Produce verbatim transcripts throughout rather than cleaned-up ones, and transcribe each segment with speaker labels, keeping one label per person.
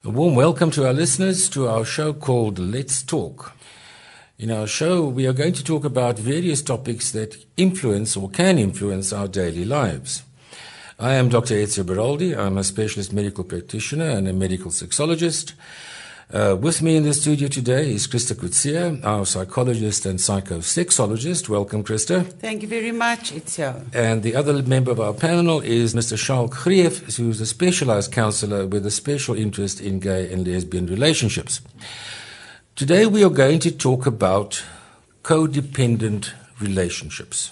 Speaker 1: A warm welcome to our listeners to our show called Let's Talk. In our show, we are going to talk about various topics that influence or can influence our daily lives. I am Doctor Ezio Beraldi. I'm a specialist medical practitioner and a medical sexologist. Uh, with me in the studio today is Krista Coetzee, our psychologist and psychosexologist. Welcome, Krista.
Speaker 2: Thank you very much, Ezio.
Speaker 1: And the other member of our panel is Mister Charles Greef, who's a specialized counselor with a special interest in gay and lesbian relationships. Today we are going to talk about codependent relationships.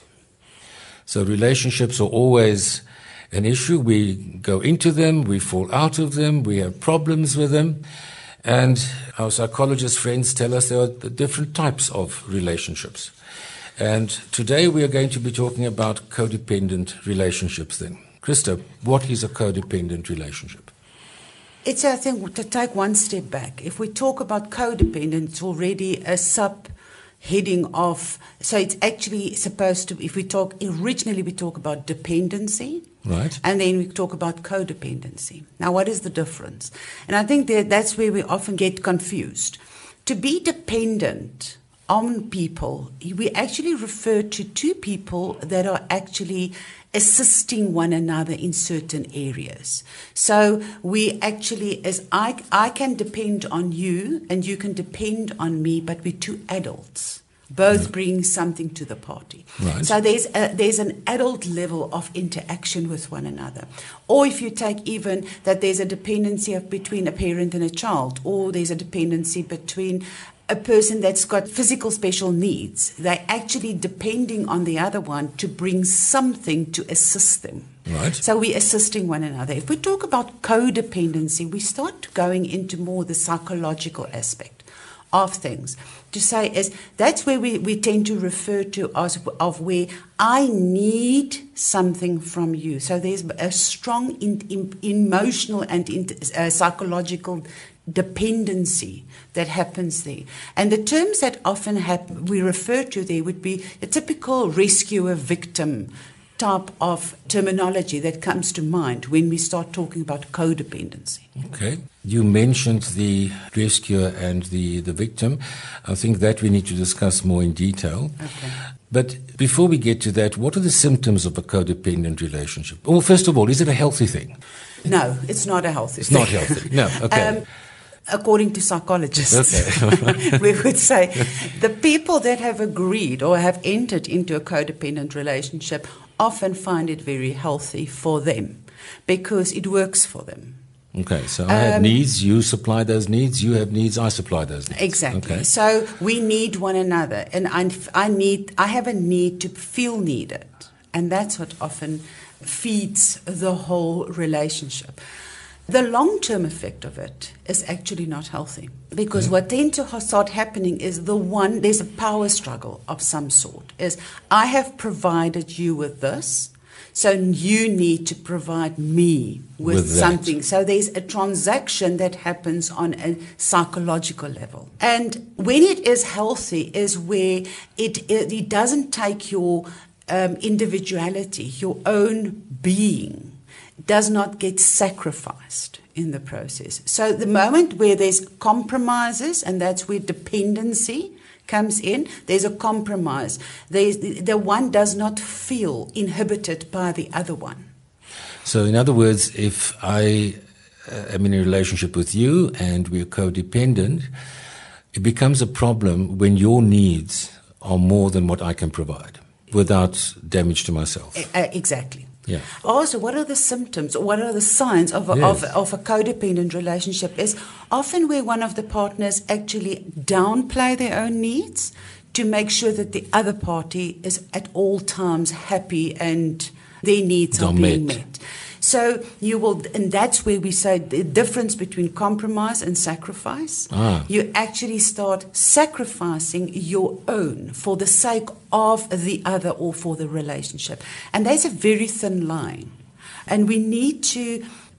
Speaker 1: So relationships are always an issue. We go into them, we fall out of them, we have problems with them. And our psychologist friends tell us there are different types of relationships. And today we are going to be talking about codependent relationships then. Krista, what is a codependent relationship?
Speaker 2: It's, I think, to take one step back. If we talk about codependent, it's already a subheading of, so it's actually supposed to, if we talk, originally we talk about dependency.
Speaker 1: Right.
Speaker 2: And then we talk about codependency. Now, what is the difference? And I think that that's where we often get confused. To be dependent on people, we actually refer to two people that are actually assisting one another in certain areas. So we actually, as I, I can depend on you and you can depend on me, but we're two adults. Both bring something to the party.
Speaker 1: Right.
Speaker 2: So there's a, there's an adult level of interaction with one another. Or if you take even that there's a dependency of between a parent and a child, or there's a dependency between a person that's got physical special needs, they're actually depending on the other one to bring something to assist them.
Speaker 1: Right.
Speaker 2: So we're assisting one another. If we talk about codependency, we start going into more the psychological aspect of things. To say is that's where we, we tend to refer to as of where I need something from you. So there's a strong in, in, emotional and in, uh, psychological dependency that happens there. And the terms that often have, we refer to there would be a typical rescuer victim type of terminology that comes to mind when we start talking about codependency.
Speaker 1: Okay. You mentioned the rescuer and the, the victim. I think that we need to discuss more in detail.
Speaker 2: Okay.
Speaker 1: But before we get to that, what are the symptoms of a codependent relationship? Well, first of all, is it a healthy thing?
Speaker 2: No, it's not a healthy
Speaker 1: it's
Speaker 2: thing.
Speaker 1: It's not healthy. No, okay.
Speaker 2: Um, According to psychologists,
Speaker 1: okay.
Speaker 2: we would say the people that have agreed or have entered into a codependent relationship often find it very healthy for them because it works for them.
Speaker 1: Okay, so I have um, needs, you supply those needs, you have needs, I supply those needs.
Speaker 2: Exactly.
Speaker 1: Okay.
Speaker 2: So we need one another, and I, I need, I have a need to feel needed, and that's what often feeds the whole relationship. The long-term effect of it is actually not healthy because yeah. what tends to start happening is the one, there's a power struggle of some sort. Is I have provided you with this, so you need to provide me with, with something. So there's a transaction that happens on a psychological level. And when it is healthy is where it, it, it doesn't take your um, individuality, your own being, does not get sacrificed in the process. So the moment where there's compromises, and that's where dependency comes in, there's a compromise. There's, the, the one does not feel inhibited by the other one.
Speaker 1: So in other words, if I uh, am in a relationship with you and we're codependent, it becomes a problem when your needs are more than what I can provide without damage to myself.
Speaker 2: Uh, exactly.
Speaker 1: Yeah.
Speaker 2: Also, what are the symptoms, or what are the signs of a,
Speaker 1: yes.
Speaker 2: of, of a codependent relationship is often where one of the partners actually downplay their own needs to make sure that the other party is at all times happy and their needs are being met. So you will, and that's where we say the difference between compromise and sacrifice.
Speaker 1: Ah.
Speaker 2: You actually start sacrificing your own for the sake of the other or for the relationship. And there's a very thin line. And we need to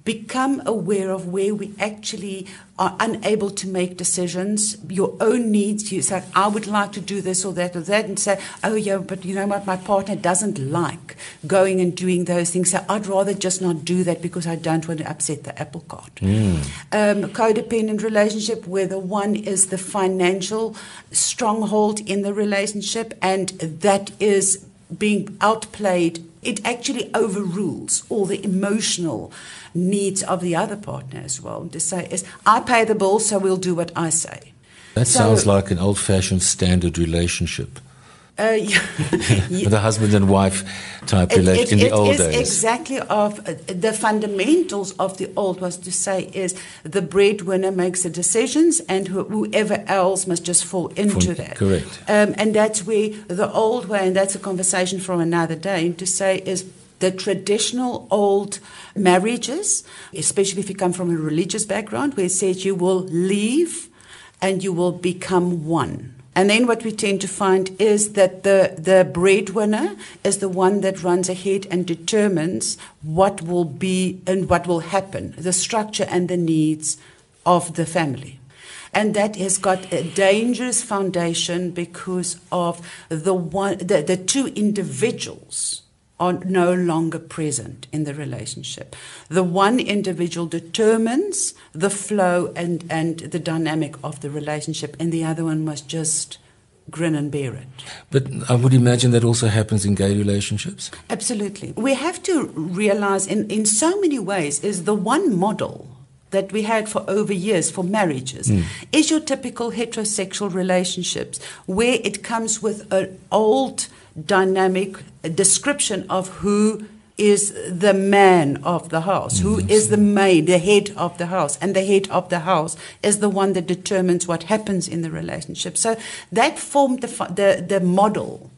Speaker 2: become aware of where we actually are unable to make decisions, your own needs. You say, I would like to do this or that or that, and say, oh yeah, but you know what, my partner doesn't like going and doing those things, so I'd rather just not do that because I don't want to upset the apple cart. Mm. Um, a codependent relationship where the one is the financial stronghold in the relationship, and that is being outplayed. It actually overrules all the emotional needs of the other partner as well. To say is, I pay the bill, so we'll do what I say.
Speaker 1: That
Speaker 2: so,
Speaker 1: sounds like an old-fashioned standard relationship.
Speaker 2: Uh, yeah,
Speaker 1: yeah. The husband and wife type
Speaker 2: it,
Speaker 1: relation
Speaker 2: it,
Speaker 1: in the
Speaker 2: it
Speaker 1: old
Speaker 2: is
Speaker 1: days.
Speaker 2: Exactly of uh, the fundamentals of the old was to say is the breadwinner makes the decisions and who, whoever else must just fall into
Speaker 1: For,
Speaker 2: that.
Speaker 1: Correct.
Speaker 2: Um, and that's where the old way, and that's a conversation from another day, to say is the traditional old marriages, especially if you come from a religious background, where it says you will leave and you will become one. And then what we tend to find is that the, the breadwinner is the one that runs ahead and determines what will be and what will happen, the structure and the needs of the family. And that has got a dangerous foundation because of the one, the, the two individuals are no longer present in the relationship. The one individual determines the flow and, and the dynamic of the relationship, and the other one must just grin and bear it.
Speaker 1: But I would imagine that also happens in gay relationships?
Speaker 2: Absolutely. We have to realize in, in so many ways is the one model that we had for over years for marriages mm. is your typical heterosexual relationships, where it comes with an old dynamic description of who is the man of the house, who mm-hmm. is the maid, the head of the house, and the head of the house is the one that determines what happens in the relationship. So that formed the the, the model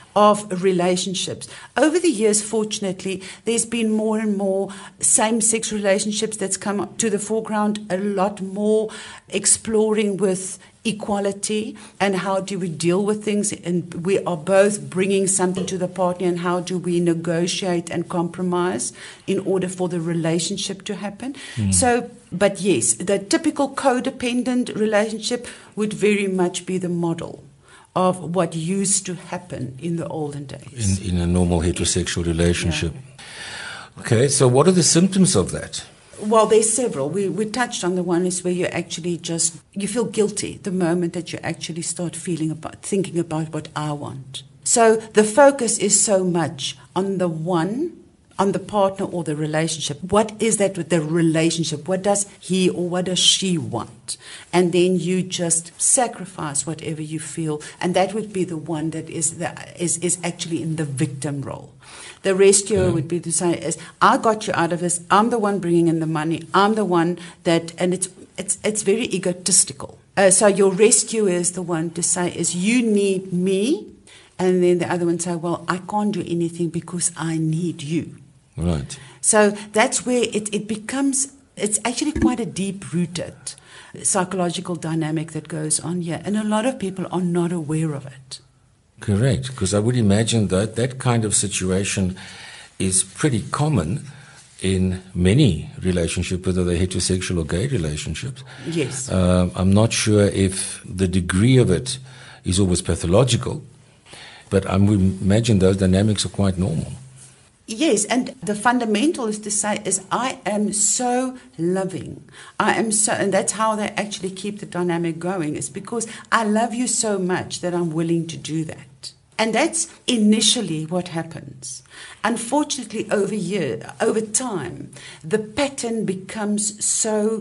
Speaker 2: of relationships. Over the years, fortunately, there's been more and more same-sex relationships that's come up to the foreground, a lot more exploring with equality and how do we deal with things, and we are both bringing something to the partner, and how do we negotiate and compromise in order for the relationship to happen. Mm. So, but yes, the typical codependent relationship would very much be the model of what used to happen in the olden days.
Speaker 1: In, in a normal heterosexual relationship. Yeah. Okay, so what are the symptoms of that?
Speaker 2: Well, there's several. We we touched on the one is where you actually just, you feel guilty the moment that you actually start feeling about, thinking about what I want. So the focus is so much on the one, on the partner or the relationship. What is that with the relationship? What does he or what does she want? And then you just sacrifice whatever you feel, and that would be the one that is the, is, is actually in the victim role. The rescuer okay. would be to say, is, I got you out of this, I'm the one bringing in the money, I'm the one that, and it's it's it's very egotistical. Uh, so your rescuer is the one to say, is you need me, and then the other one say, well, I can't do anything because I need you.
Speaker 1: Right.
Speaker 2: So that's where it, it becomes, it's actually quite a deep-rooted psychological dynamic that goes on here, and a lot of people are not aware of it.
Speaker 1: Correct, because I would imagine that that kind of situation is pretty common in many relationships, whether they're heterosexual or gay relationships.
Speaker 2: Yes.
Speaker 1: Uh, I'm not sure if the degree of it is always pathological, but I would imagine those dynamics are quite normal.
Speaker 2: Yes, and the fundamental is to say is I am so loving. I am so, and that's how they actually keep the dynamic going, is because I love you so much that I'm willing to do that. And that's initially what happens. Unfortunately, over year, over time, the pattern becomes so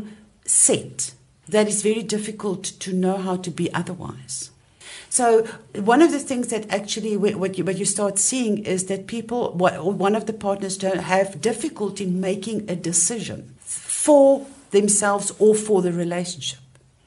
Speaker 2: set that it's very difficult to know how to be otherwise. So one of the things that actually what you, what you start seeing is that people, one of the partners don't have difficulty in making a decision for themselves or for the relationship.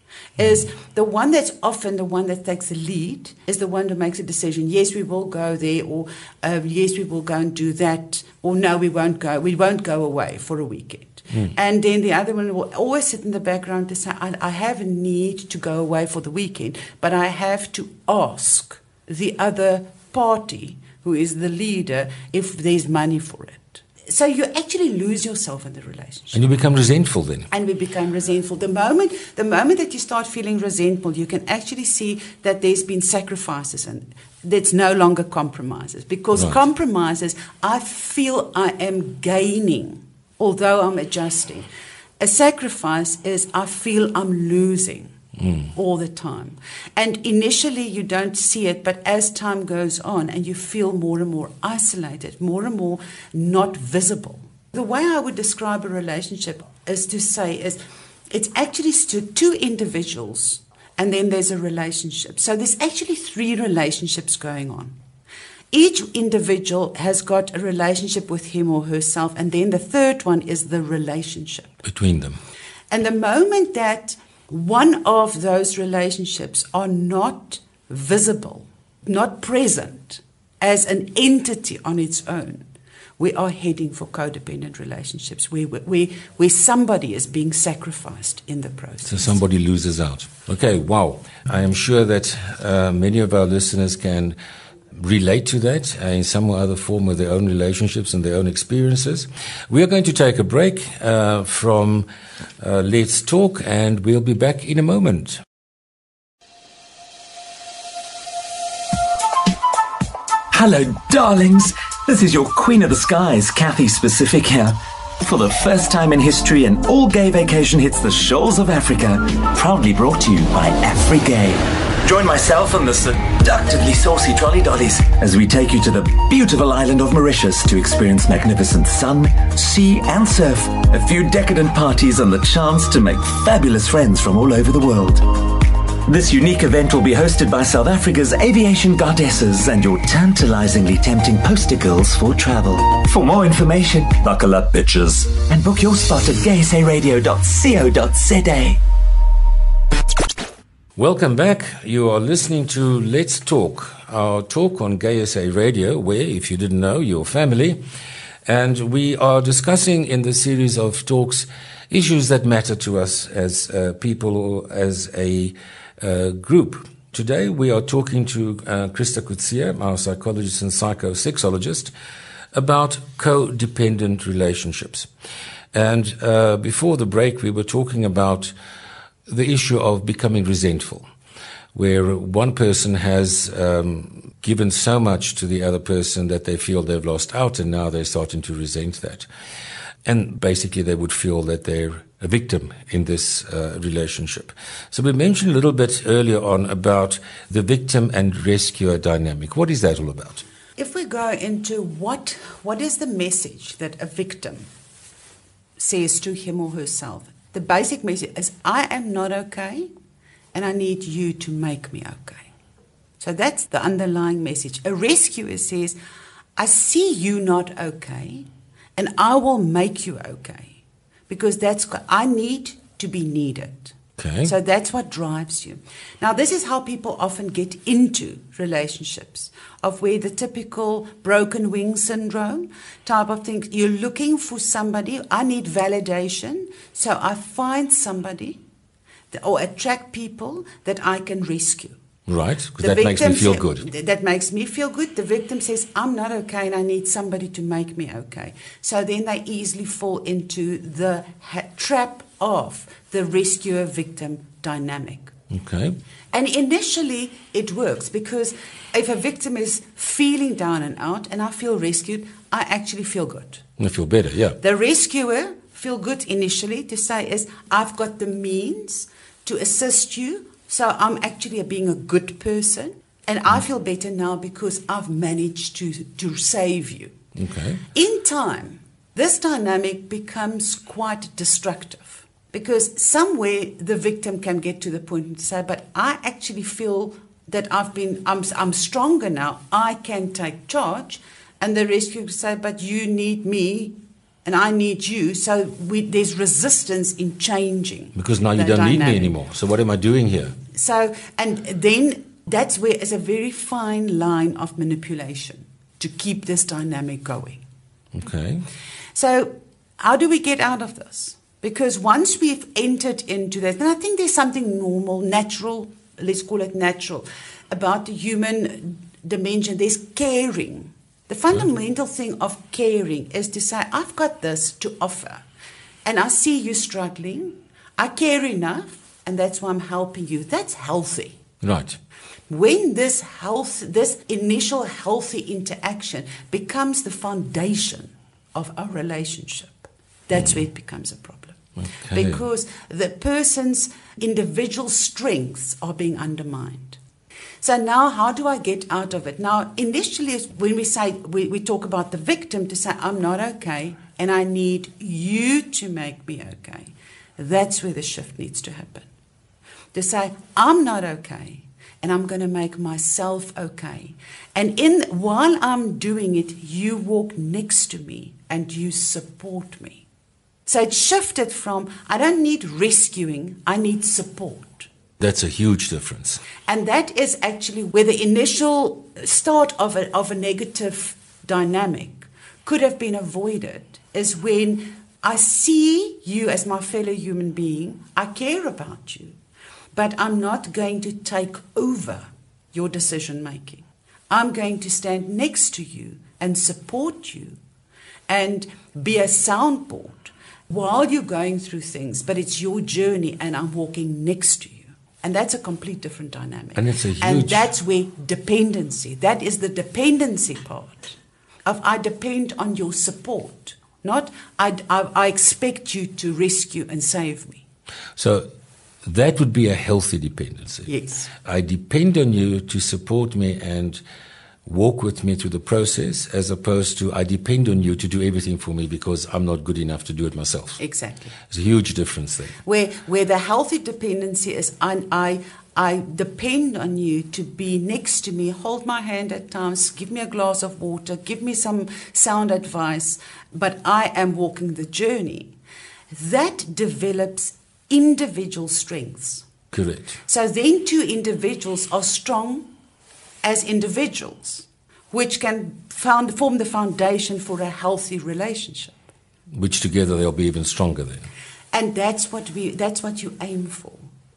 Speaker 2: Is the one that's often the one that takes the lead is the one who makes a decision. Yes, we will go there, or uh, yes, we will go and do that, or no, we won't go. We won't go away for a weekend. Mm. And then the other one will always sit in the background to say, I, I have a need to go away for the weekend, but I have to ask the other party, who is the leader, if there's money for it. So you actually actually lose yourself in the relationship.
Speaker 1: And you become resentful then.
Speaker 2: And we become resentful. The moment, the moment that you start feeling resentful, you can actually see that there's been sacrifices and there's no longer compromises. Because
Speaker 1: Right.
Speaker 2: compromises, I feel I am gaining, although I'm adjusting. A sacrifice is I feel I'm losing. Mm. All the time. And initially you don't see it, but as time goes on and you feel more and more isolated, more and more not visible. The way I would describe a relationship is to say is it's actually two individuals and then there's a relationship. So there's actually three relationships going on. Each individual has got a relationship with him or herself, and then the third one is the relationship
Speaker 1: between them.
Speaker 2: And the moment that one of those relationships are not visible, not present as an entity on its own, we are heading for codependent relationships where, where, where somebody is being sacrificed in the process.
Speaker 1: So somebody loses out. Okay, wow. I am sure that uh, many of our listeners can relate to that uh, in some or other form with their own relationships and their own experiences. We are going to take a break uh, from uh, Let's Talk, and we'll be back in a moment.
Speaker 3: Hello, darlings. This is your Queen of the Skies, Kathy Specific here. For the first time in history, an all-gay vacation hits the shores of Africa. Proudly brought to you by AfriGay. Join myself and the seductively saucy trolley dollies as we take you to the beautiful island of Mauritius to experience magnificent sun, sea and surf, a few decadent parties and the chance to make fabulous friends from all over the world. This unique event will be hosted by South Africa's aviation goddesses and your tantalizingly tempting poster girls for travel. For more information, buckle up, bitches, and book your spot at gay s a radio dot co dot z a.
Speaker 1: Welcome back. You are listening to Let's Talk, our talk on Gay S A Radio, where, if you didn't know, you're family. And we are discussing in this series of talks issues that matter to us as uh, people or as a uh, group. Today we are talking to uh, Christa Coetzee, our psychologist and psychosexologist, about codependent relationships. And uh, before the break we were talking about the issue of becoming resentful, where one person has um, given so much to the other person that they feel they've lost out, and now they're starting to resent that. And basically they would feel that they're a victim in this uh, relationship. So we mentioned a little bit earlier on about the victim and rescuer dynamic. What is that all about?
Speaker 2: If we go into what what is the message that a victim says to him or herself, the basic message is, I am not okay, and I need you to make me okay. So that's the underlying message. A rescuer says, I see you not okay, and I will make you okay. Because that's, I need to be needed.
Speaker 1: Okay.
Speaker 2: So that's what drives you. Now, this is how people often get into relationships, of where the typical broken wing syndrome type of thing. You're looking for somebody. I need validation. So I find somebody that, or attract people that I can rescue.
Speaker 1: Right, because
Speaker 2: The
Speaker 1: that makes me
Speaker 2: victim
Speaker 1: feel
Speaker 2: sa-
Speaker 1: good.
Speaker 2: That makes me feel good. The victim says, I'm not okay and I need somebody to make me okay. So then they easily fall into the ha- trap of the rescuer-victim dynamic.
Speaker 1: Okay.
Speaker 2: And initially it works, because if a victim is feeling down and out and I feel rescued, I actually feel good.
Speaker 1: I feel better, yeah.
Speaker 2: The rescuer feel good initially to say is, I've got the means to assist you, so I'm actually being a good person, and I feel better now because I've managed to, to save you.
Speaker 1: Okay.
Speaker 2: In time, this dynamic becomes quite destructive, because somewhere the victim can get to the point and say, but I actually feel that I've been, I'm, I'm stronger now, I can take charge, and the rescuer can say, but you need me and I need you, so we, there's resistance in changing.
Speaker 1: Because now you
Speaker 2: the
Speaker 1: don't need me
Speaker 2: dynamic.
Speaker 1: anymore. So what am I doing here?
Speaker 2: So, and then that's where it's a very fine line of manipulation to keep this dynamic going.
Speaker 1: Okay.
Speaker 2: So how do we get out of this? Because once we've entered into that, and I think there's something normal, natural, let's call it natural, about the human dimension. There's caring The fundamental thing of caring is to say, I've got this to offer, and I see you struggling. I care enough, and that's why I'm helping you. That's healthy.
Speaker 1: Right.
Speaker 2: When this health, this initial healthy interaction becomes the foundation of our relationship, that's mm. where it becomes a problem. Okay. Because the person's individual strengths are being undermined. So now how do I get out of it? Now, initially, when we say, we, we talk about the victim to say, I'm not okay, and I need you to make me okay. That's where the shift needs to happen. To say, I'm not okay, and I'm going to make myself okay. And in while I'm doing it, you walk next to me and you support me. So it shifted from, I don't need rescuing, I need support.
Speaker 1: That's a huge difference.
Speaker 2: And that is actually where the initial start of a, of a negative dynamic could have been avoided, is when I see you as my fellow human being, I care about you, but I'm not going to take over your decision making. I'm going to stand next to you and support you and be a soundboard while you're going through things, but it's your journey and I'm walking next to you. And that's a complete different dynamic.
Speaker 1: And it's a huge...
Speaker 2: And that's where dependency, that is the dependency part of I depend on your support, not I, I, I expect you to rescue and save me.
Speaker 1: So that would be a healthy dependency.
Speaker 2: Yes.
Speaker 1: I depend on you to support me and walk with me through the process, as opposed to I depend on you to do everything for me because I'm not good enough to do it myself.
Speaker 2: Exactly.
Speaker 1: There's a huge difference there.
Speaker 2: Where where the healthy dependency is I, I, I depend on you to be next to me, hold my hand at times, give me a glass of water, give me some sound advice, but I am walking the journey. That develops individual strengths.
Speaker 1: Correct.
Speaker 2: So then two individuals are strong as individuals, which can found, form the foundation for a healthy relationship.
Speaker 1: Which together they'll be even stronger then.
Speaker 2: And that's what we that's what you aim for.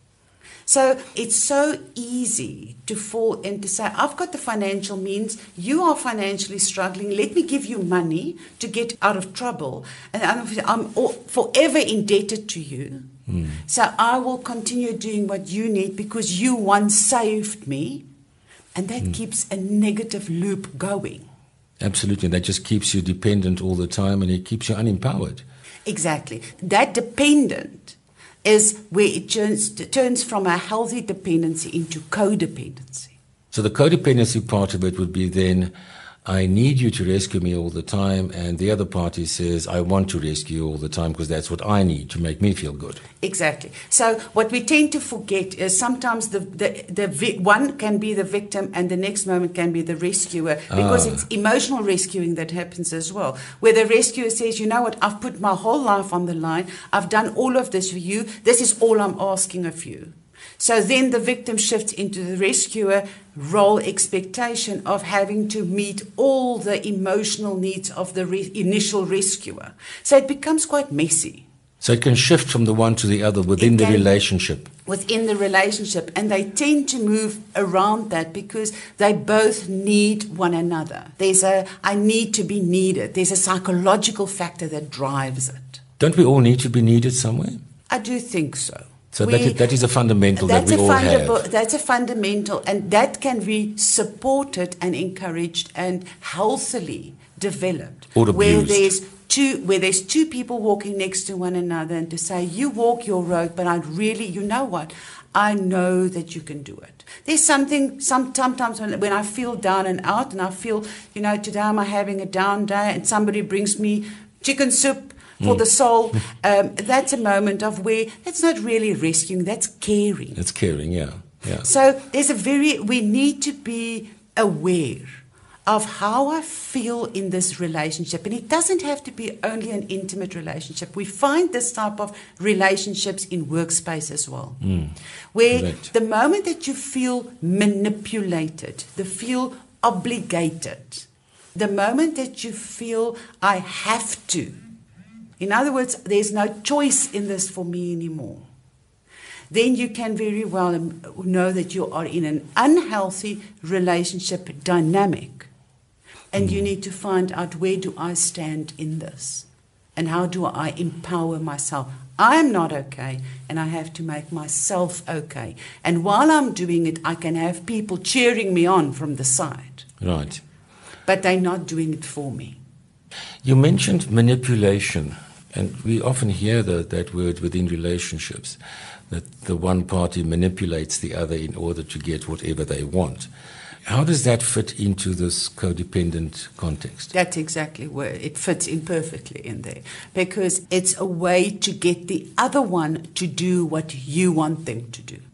Speaker 2: So it's so easy to fall into say, I've got the financial means, you are financially struggling, let me give you money to get out of trouble. And I'm forever indebted to you. Mm. So I will continue doing what you need because you once saved me. And that mm. keeps a negative loop going.
Speaker 1: Absolutely. That just keeps you dependent all the time and it keeps you unempowered.
Speaker 2: Exactly. That dependent is where it turns, turns from a healthy dependency into codependency.
Speaker 1: So the codependency part of it would be then, I need you to rescue me all the time, and the other party says, I want to rescue you all the time because that's what I need to make me feel good.
Speaker 2: Exactly. So what we tend to forget is sometimes the, the, the vi- one can be the victim and the next moment can be the rescuer, because ah. it's emotional rescuing that happens as well, where the rescuer says, you know what, I've put my whole life on the line, I've done all of this for you, this is all I'm asking of you. So then the victim shifts into the rescuer role expectation of having to meet all the emotional needs of the re- initial rescuer. So it becomes quite messy.
Speaker 1: So it can shift from the one to the other within the relationship.
Speaker 2: Within the relationship. And they tend to move around that because they both need one another. There's a, I need to be needed. There's a psychological factor that drives it.
Speaker 1: Don't we all need to be needed somewhere?
Speaker 2: I do think so.
Speaker 1: So we, that, is, that is a fundamental that we all have.
Speaker 2: That's a fundamental, and that can be supported and encouraged and healthily developed.
Speaker 1: Or abused.
Speaker 2: Where there's two, where there's two people walking next to one another, and to say, you walk your road, but I really, you know what, I know that you can do it. There's something, some, sometimes when, when I feel down and out, and I feel, you know, today I'm having a down day, and somebody brings me chicken soup for mm. the soul, um, that's a moment of where it's not really rescuing, that's caring.
Speaker 1: It's caring, yeah, yeah.
Speaker 2: So there's a very, we need to be aware of how I feel in this relationship. And it doesn't have to be only an intimate relationship. We find this type of relationships in workspace as well. Mm. Where Correct. The moment that you feel manipulated, the feel obligated, the moment that you feel I have to, in other words, there's no choice in this for me anymore, then you can very well know that you are in an unhealthy relationship dynamic And you need to find out, where do I stand in this? And how do I empower myself? I'm not okay, and I have to make myself okay. And while I'm doing it, I can have people cheering me on from the side.
Speaker 1: Right.
Speaker 2: But they're not doing it for me.
Speaker 1: You mentioned manipulation, and we often hear the, that word within relationships, that the one party manipulates the other in order to get whatever they want. How does that fit into this codependent context?
Speaker 2: That's exactly where it fits in perfectly in there. Because it's a way to get the other one to do what you want them to do.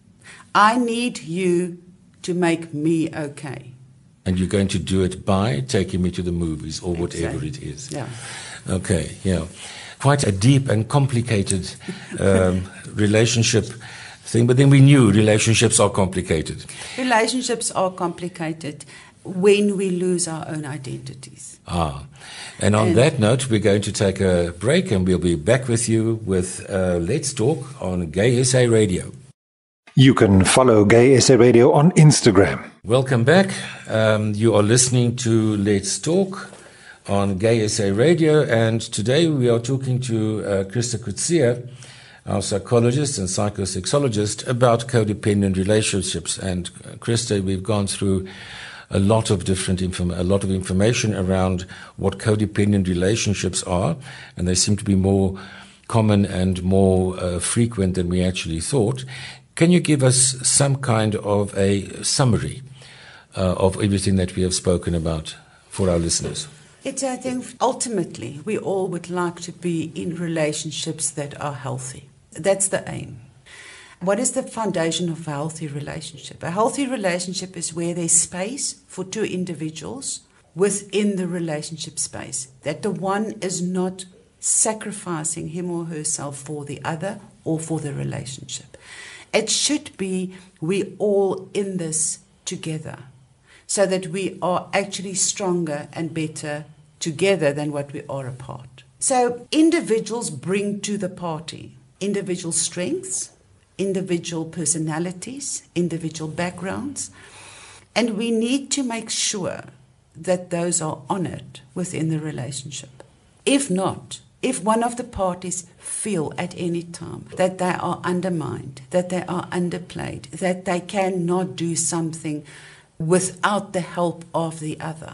Speaker 2: I need you to make me okay.
Speaker 1: And you're going to do it by taking me to the movies or whatever
Speaker 2: Exactly.
Speaker 1: it is.
Speaker 2: Yeah.
Speaker 1: Okay, yeah. Quite a deep and complicated um, relationship thing, but then we knew relationships are complicated.
Speaker 2: Relationships are complicated when we lose our own identities.
Speaker 1: Ah, and on
Speaker 2: And-
Speaker 1: that note, we're going to take a break, and we'll be back with you with uh, Let's Talk on Gay S A Radio.
Speaker 4: You can follow Gay S A Radio on Instagram.
Speaker 1: Welcome back. Um, you are listening to Let's Talk on Gay S A Radio, and today we are talking to uh, Christa Coetzee, our psychologist and psychosexologist, about codependent relationships. And uh, Christa, we've gone through a lot of different inform- a lot of information around what codependent relationships are, and they seem to be more common and more uh, frequent than we actually thought. Can you give us some kind of a summary uh, of everything that we have spoken about for our listeners?
Speaker 2: It's, I think, ultimately, we all would like to be in relationships that are healthy. That's the aim. What is the foundation of a healthy relationship? A healthy relationship is where there's space for two individuals within the relationship space, that the one is not sacrificing him or herself for the other or for the relationship. It should be we all in this together, so that we are actually stronger and better together than what we are apart. So individuals bring to the party individual strengths, individual personalities, individual backgrounds, and we need to make sure that those are honored within the relationship. If not, if one of the parties feel at any time that they are undermined, that they are underplayed, that they cannot do something without the help of the other,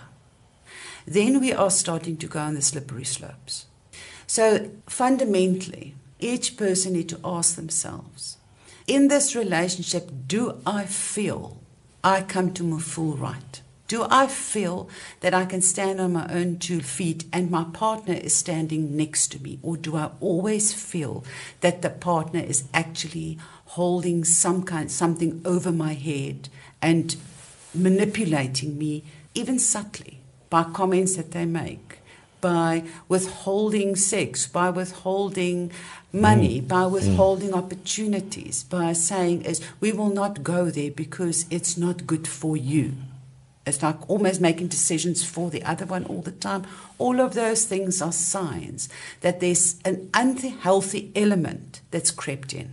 Speaker 2: then we are starting to go on the slippery slopes. So fundamentally, each person needs to ask themselves, in this relationship, do I feel I come to my full right? Do I feel that I can stand on my own two feet and my partner is standing next to me? Or do I always feel that the partner is actually holding some kind, something over my head and manipulating me, even subtly, by comments that they make, by withholding sex, by withholding money, mm. by withholding mm. opportunities, by saying is, we will not go there because it's not good for you. It's like almost making decisions for the other one all the time. All of those things are signs that there's an unhealthy element that's crept in.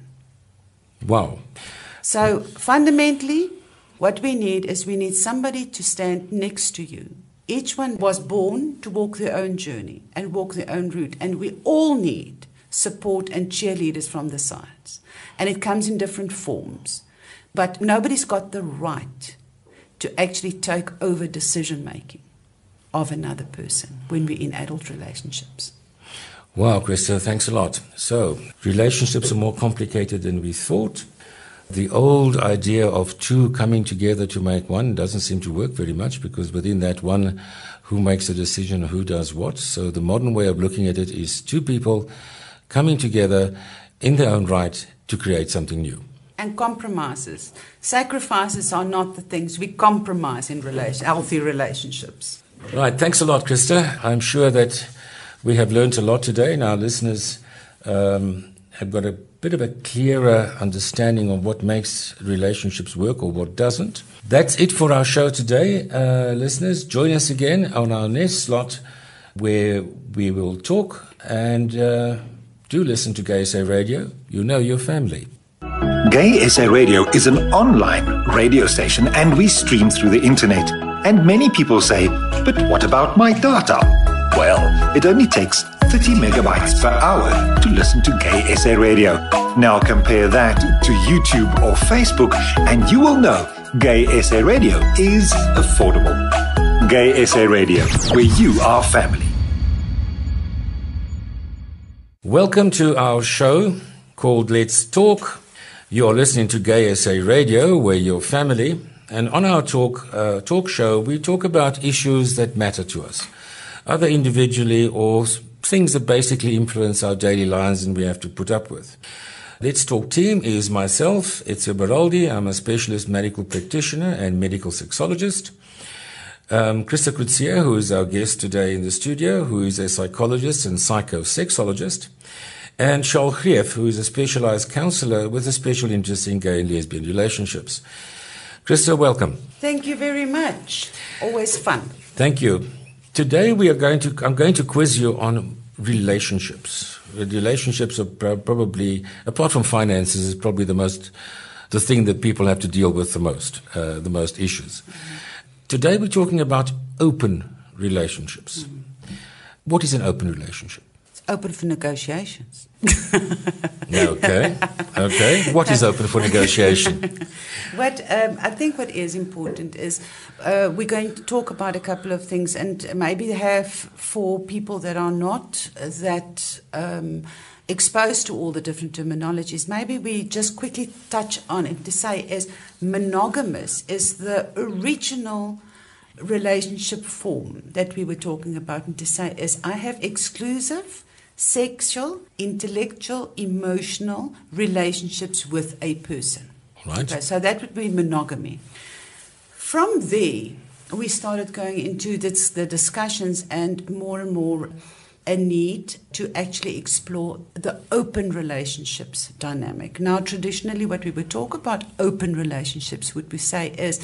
Speaker 1: Wow.
Speaker 2: So fundamentally, what we need is we need somebody to stand next to you. Each one was born to walk their own journey and walk their own route. And we all need support and cheerleaders from the sides. And it comes in different forms. But nobody's got the right to actually take over decision-making of another person when we're in adult relationships.
Speaker 1: Wow, Christa, thanks a lot. So, relationships are more complicated than we thought. The old idea of two coming together to make one doesn't seem to work very much, because within that one, who makes a decision, who does what? So the modern way of looking at it is two people coming together in their own right to create something new.
Speaker 2: And compromises. Sacrifices are not the things we compromise in relation, healthy relationships.
Speaker 1: Right, thanks a lot, Christa. I'm sure that we have learned a lot today, and our listeners um, have got a bit of a clearer understanding of what makes relationships work or what doesn't. That's it for our show today, uh, listeners. Join us again on our next slot, where we will talk, and uh, do listen to Gay S A Radio. You know your family.
Speaker 4: Gay S A Radio is an online radio station, and we stream through the internet. And many people say, but what about my data? Well, it only takes thirty megabytes per hour to listen to Gay S A Radio. Now compare that to YouTube or Facebook and you will know Gay S A Radio is affordable. Gay S A Radio, where you are family.
Speaker 1: Welcome to our show called Let's Talk. You're listening to Gay S A Radio, where you're family. And on our talk uh, talk show, we talk about issues that matter to us, either individually or things that basically influence our daily lives and we have to put up with. Let's Talk team is myself, Ezio Baraldi. I'm a specialist medical practitioner and medical sexologist. Um, Christa Krutsier, who is our guest today in the studio, who is a psychologist and psychosexologist. And Charles Greef, who is a specialized counselor with a special interest in gay and lesbian relationships. Christa, welcome.
Speaker 2: Thank you very much. Always fun.
Speaker 1: Thank you. Today we are going to, I'm going to quiz you on relationships. Relationships are probably, apart from finances, is probably the most, the thing that people have to deal with the most, uh, the most issues. Mm-hmm. Today we're talking about open relationships. Mm-hmm. What is an open relationship?
Speaker 2: It's open for negotiations.
Speaker 1: Okay. Okay. What is open for negotiation?
Speaker 2: What um, I think what is important is uh, we're going to talk about a couple of things and maybe have for people that are not that um, exposed to all the different terminologies, maybe we just quickly touch on it to say is monogamous is the original relationship form that we were talking about, and to say is I have exclusive sexual, intellectual, emotional relationships with a person.
Speaker 1: Right.
Speaker 2: Okay, so that would be monogamy. From there, we started going into this, the discussions and more and more a need to actually explore the open relationships dynamic. Now, traditionally, what we would talk about open relationships, would we say is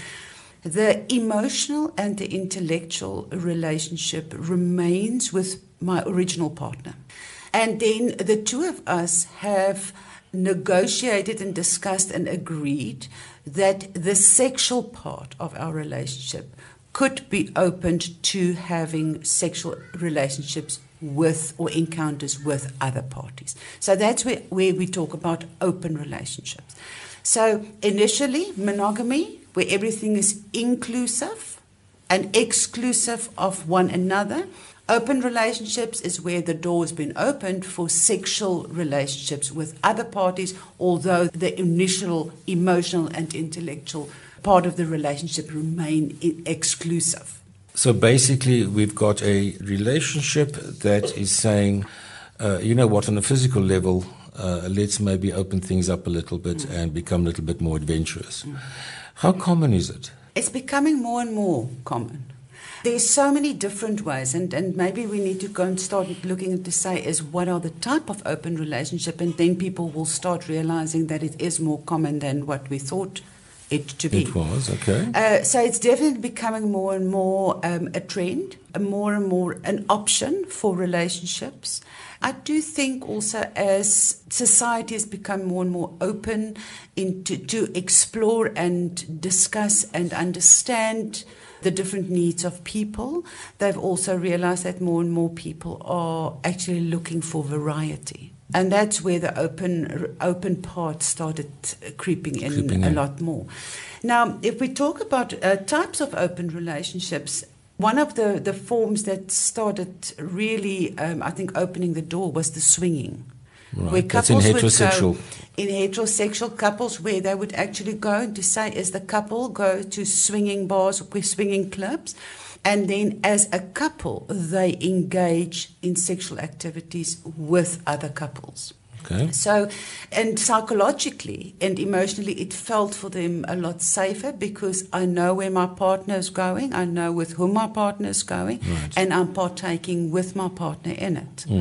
Speaker 2: the emotional and the intellectual relationship remains with my original partner. And then the two of us have negotiated and discussed and agreed that the sexual part of our relationship could be opened to having sexual relationships with or encounters with other parties. So that's where, where we talk about open relationships. So initially, monogamy, where everything is inclusive and exclusive of one another. Open relationships is where the door has been opened for sexual relationships with other parties, although the initial emotional and intellectual part of the relationship remain exclusive.
Speaker 1: So basically, we've got a relationship that is saying, uh, you know what, on a physical level, uh, let's maybe open things up a little bit mm. and become a little bit more adventurous. Mm. How common is it?
Speaker 2: It's becoming more and more common. There's so many different ways, and, and maybe we need to go and start looking to say is what are the type of open relationship, and then people will start realizing that it is more common than what we thought it to be.
Speaker 1: It was, okay.
Speaker 2: Uh, so it's definitely becoming more and more um, a trend, a more and more an option for relationships. I do think also as society has become more and more open into, to explore and discuss and understand the different needs of people, they've also realized that more and more people are actually looking for variety. And that's where the open open part started creeping in, creeping in. a lot more. Now, if we talk about uh, types of open relationships, one of the, the forms that started really, um, I think, opening the door was the swinging.
Speaker 1: Right.
Speaker 2: Where
Speaker 1: That's in heterosexual.
Speaker 2: Go, in heterosexual couples, where they would actually go and to say, as the couple go to swinging bars or swinging clubs, and then as a couple, they engage in sexual activities with other couples.
Speaker 1: Okay.
Speaker 2: So, and psychologically and emotionally, it felt for them a lot safer because I know where my partner is going, I know with whom my partner is going,
Speaker 1: right.
Speaker 2: and I'm partaking with my partner in it.
Speaker 1: Mm.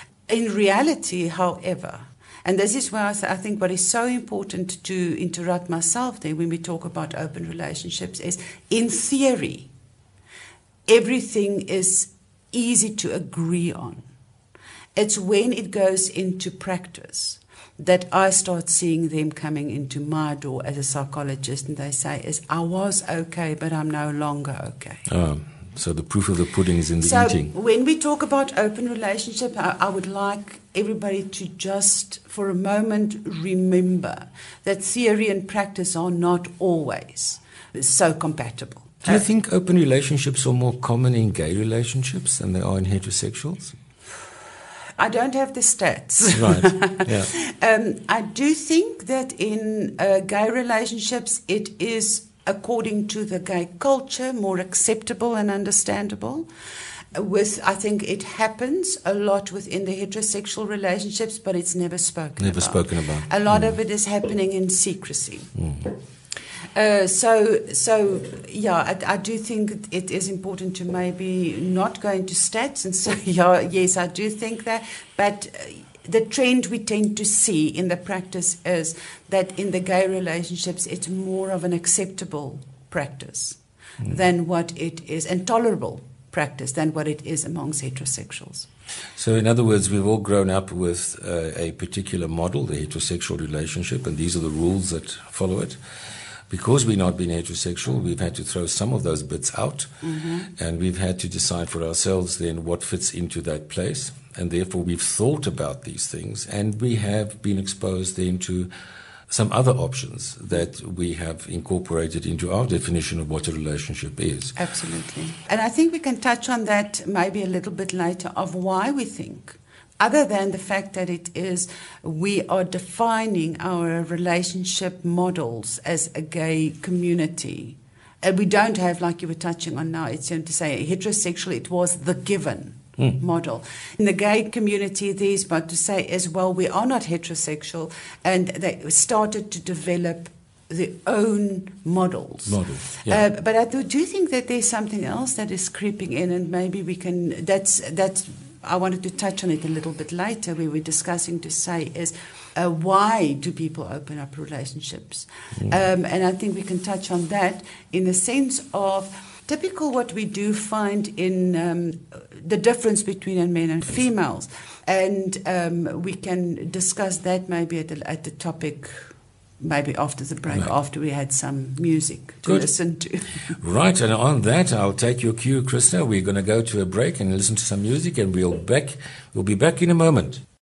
Speaker 2: In reality, however, and this is where I, th- I think what is so important to interrupt myself there when we talk about open relationships is, in theory, everything is easy to agree on. It's when it goes into practice that I start seeing them coming into my door as a psychologist, and they say is, I was okay, but I'm no longer okay.
Speaker 1: Um. So the proof of the pudding is in the
Speaker 2: so
Speaker 1: eating.
Speaker 2: When we talk about open relationship, I, I would like everybody to just for a moment remember that theory and practice are not always so compatible.
Speaker 1: Do you think open relationships are more common in gay relationships than they are in heterosexuals?
Speaker 2: I don't have the stats.
Speaker 1: Right, yeah.
Speaker 2: um, I do think that in uh, gay relationships it is, according to the gay culture, more acceptable and understandable. With, I think it happens a lot within the heterosexual relationships, but it's never spoken
Speaker 1: never
Speaker 2: about.
Speaker 1: Never spoken about.
Speaker 2: A lot
Speaker 1: mm.
Speaker 2: of it is happening in secrecy.
Speaker 1: Mm.
Speaker 2: Uh, so, so yeah, I, I do think it is important to maybe not go into stats and say, yeah, yes, I do think that, but uh, the trend we tend to see in the practice is that in the gay relationships, it's more of an acceptable practice mm. than what it is, and tolerable practice than what it is amongst heterosexuals.
Speaker 1: So in other words, we've all grown up with uh, a particular model, the heterosexual relationship, and these are the rules that follow it. Because we've not been heterosexual, we've had to throw some of those bits out, mm-hmm. and we've had to decide for ourselves then what fits into that place. And therefore, we've thought about these things, and we have been exposed then to some other options that we have incorporated into our definition of what a relationship is.
Speaker 2: Absolutely. And I think we can touch on that maybe a little bit later of why we think, other than the fact that it is, we are defining our relationship models as a gay community. And we don't have, like you were touching on now, it's going to say heterosexual, it was the given. Mm. model. In the gay community, there's what to say is, well, we are not heterosexual, and they started to develop their own models.
Speaker 1: Models, yeah.
Speaker 2: Uh, but I do, do think that there's something else that is creeping in, and maybe we can, that's, that's, I wanted to touch on it a little bit later, we were discussing to say is, uh, why do people open up relationships? Mm. Um, and I think we can touch on that in the sense of, typical what we do find in um, the difference between men and females. And um, we can discuss that maybe at the, at the topic, maybe after the break, right. after we had some music to
Speaker 1: Good.
Speaker 2: listen to.
Speaker 1: Right, and on that, I'll take your cue, Krista. We're going to go to a break and listen to some music, and we'll back. We'll be back in a moment.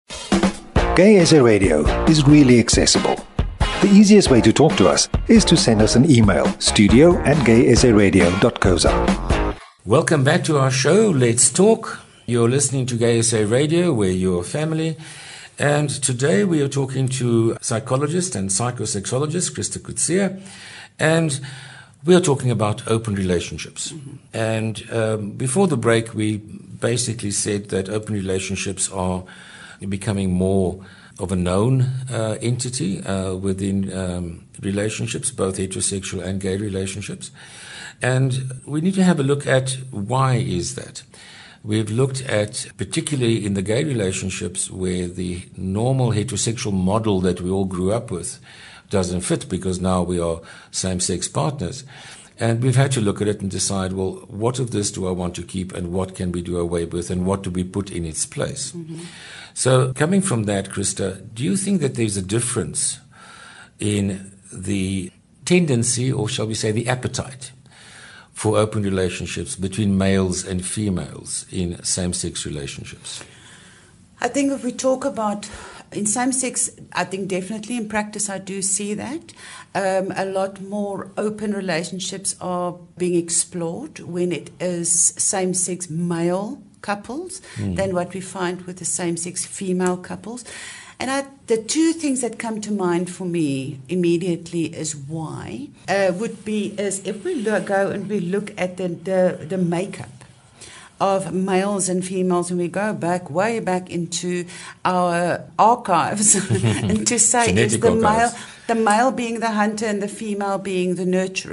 Speaker 4: Gay S A Radio is really accessible. The easiest way to talk to us is to send us an email, studio at gay s a radio dot co dot za.
Speaker 1: Welcome back to our show, Let's Talk. You're listening to Gay S A Radio, where you're family. And today we are talking to psychologist and psychosexologist Krista Coetzee. And we are talking about open relationships. Mm-hmm. And um, before the break, we basically said that open relationships are becoming more of a known uh, entity uh, within um, relationships, both heterosexual and gay relationships. And we need to have a look at why is that. We've looked at, particularly in the gay relationships, where the normal heterosexual model that we all grew up with doesn't fit, because now we are same-sex partners. And we've had to look at it and decide, well, what of this do I want to keep, and what can we do away with, and what do we put in its place? Mm-hmm. So coming from that, Krista, do you think that there's a difference in the tendency, or shall we say the appetite, for open relationships between males and females in same-sex relationships?
Speaker 2: I think if we talk about in same-sex, I think definitely in practice I do see that. Um, a lot more open relationships are being explored when it is same-sex male couples mm. than what we find with the same-sex female couples. And I, the two things that come to mind for me immediately is why uh, would be is if we look, go and we look at the, the, the makeup of males and females, and we go back, way back into our archives, and to say is the male, the male being the hunter and the female being the nurturer.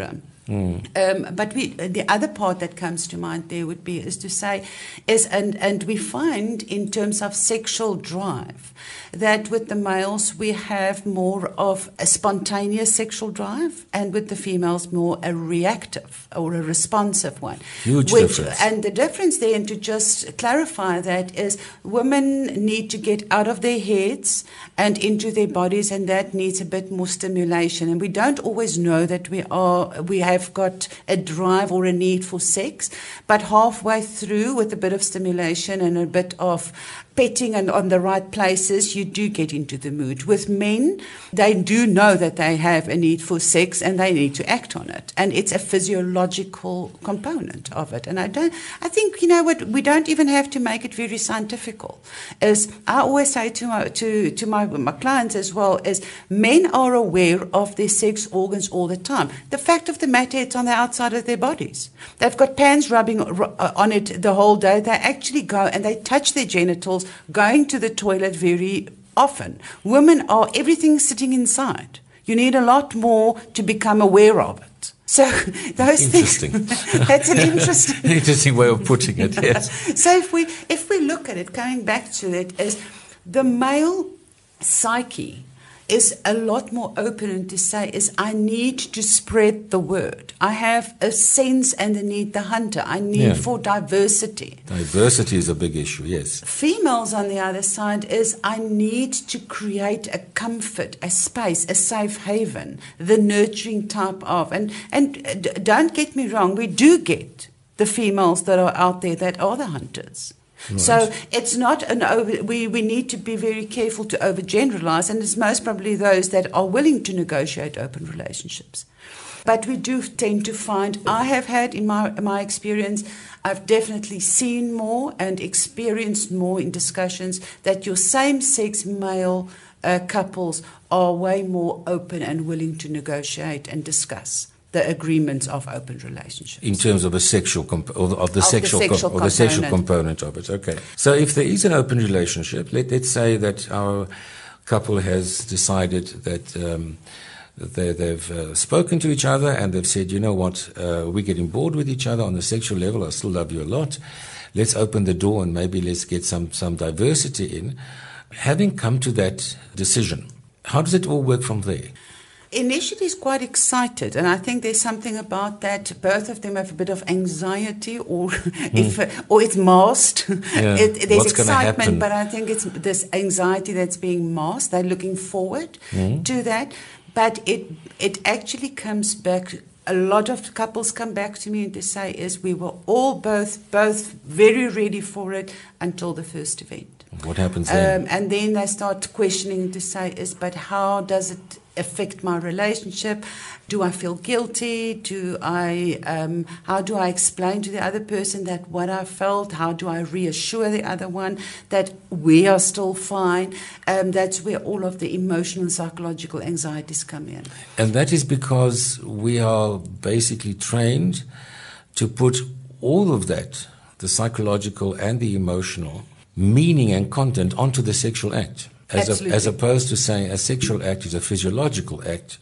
Speaker 1: Mm.
Speaker 2: Um, but we, the other part that comes to mind there would be is to say, is and and we find in terms of sexual drive that with the males we have more of a spontaneous sexual drive, and with the females more a reactive or a responsive one.
Speaker 1: Huge
Speaker 2: which,
Speaker 1: difference.
Speaker 2: And the difference there, and to just clarify that, is women need to get out of their heads and into their bodies, and that needs a bit more stimulation. And we don't always know that we are we have got a drive or a need for sex, but halfway through, with a bit of stimulation and a bit of petting and on the right places, you do get into the mood. With men, they do know that they have a need for sex and they need to act on it. And it's a physiological component of it. And I don't, I think, you know what, we don't even have to make it very scientific. Is I always say to my, to, to my, my clients as well, is men are aware of their sex organs all the time. The fact of the matter, it's on the outside of their bodies. They've got pans rubbing on it the whole day. They actually go and they touch their genitals, going to the toilet very often. Women are everything sitting inside. You need a lot more to become aware of it. So those
Speaker 1: interesting.
Speaker 2: things. That's an interesting,
Speaker 1: interesting way of putting it. Yes.
Speaker 2: So if we if we look at it, going back to it, is the male psyche is a lot more open, and to say is I need to spread the word. I have a sense and a need, the hunter. I need
Speaker 1: Yeah.
Speaker 2: for diversity.
Speaker 1: Diversity is a big issue, yes.
Speaker 2: Females, on the other side, is I need to create a comfort, a space, a safe haven, the nurturing type of. And, and d- don't get me wrong, we do get the females that are out there that are the hunters.
Speaker 1: Right.
Speaker 2: So it's not an over, we, we need to be very careful to overgeneralize, and it's most probably those that are willing to negotiate open relationships. But we do tend to find, I have had in my, my experience, I've definitely seen more and experienced more in discussions that your same-sex male uh, couples are way more open and willing to negotiate and discuss the agreements of open relationships.
Speaker 1: In terms of a sexual comp- or of the
Speaker 2: Of the
Speaker 1: sexual
Speaker 2: sexual
Speaker 1: com- or the sexual
Speaker 2: component.
Speaker 1: component of it. Okay. So if there is an open relationship, let, let's say that our couple has decided that um, they, they've uh, spoken to each other and they've said, you know what, uh, we're getting bored with each other on the sexual level. I still love you a lot. Let's open the door and maybe let's get some some diversity in. Having come to that decision, how does it all work from there?
Speaker 2: Initially, he's quite excited, and I think there's something about that. Both of them have a bit of anxiety, or if or it's masked.
Speaker 1: Yeah.
Speaker 2: It, there's
Speaker 1: What's gonna happen?
Speaker 2: excitement, but I think it's this anxiety that's being masked. They're looking forward
Speaker 1: Mm.
Speaker 2: to that, but it it actually comes back. A lot of couples come back to me and to say is we were all both both very ready for it until the first event.
Speaker 1: What happens then?
Speaker 2: Um, and then they start questioning to say is, but how does it affect my relationship? Do I feel guilty? Do I, um, how do I explain to the other person that what I felt? How do I reassure the other one that we are still fine? Um, that's where all of the emotional and psychological anxieties come in.
Speaker 1: And that is because we are basically trained to put all of that, the psychological and the emotional, meaning and content onto the sexual act. As, a, as opposed to saying a sexual act is a physiological act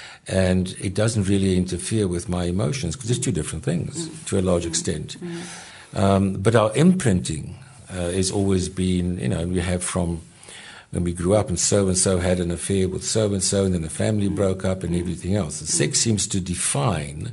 Speaker 1: and it doesn't really interfere with my emotions, because it's two different things mm. to a large extent. Mm. Um, but our imprinting uh, has always been, you know, we have from when we grew up and so-and-so had an affair with so-and-so and then the family mm. broke up and everything else. And sex seems to define,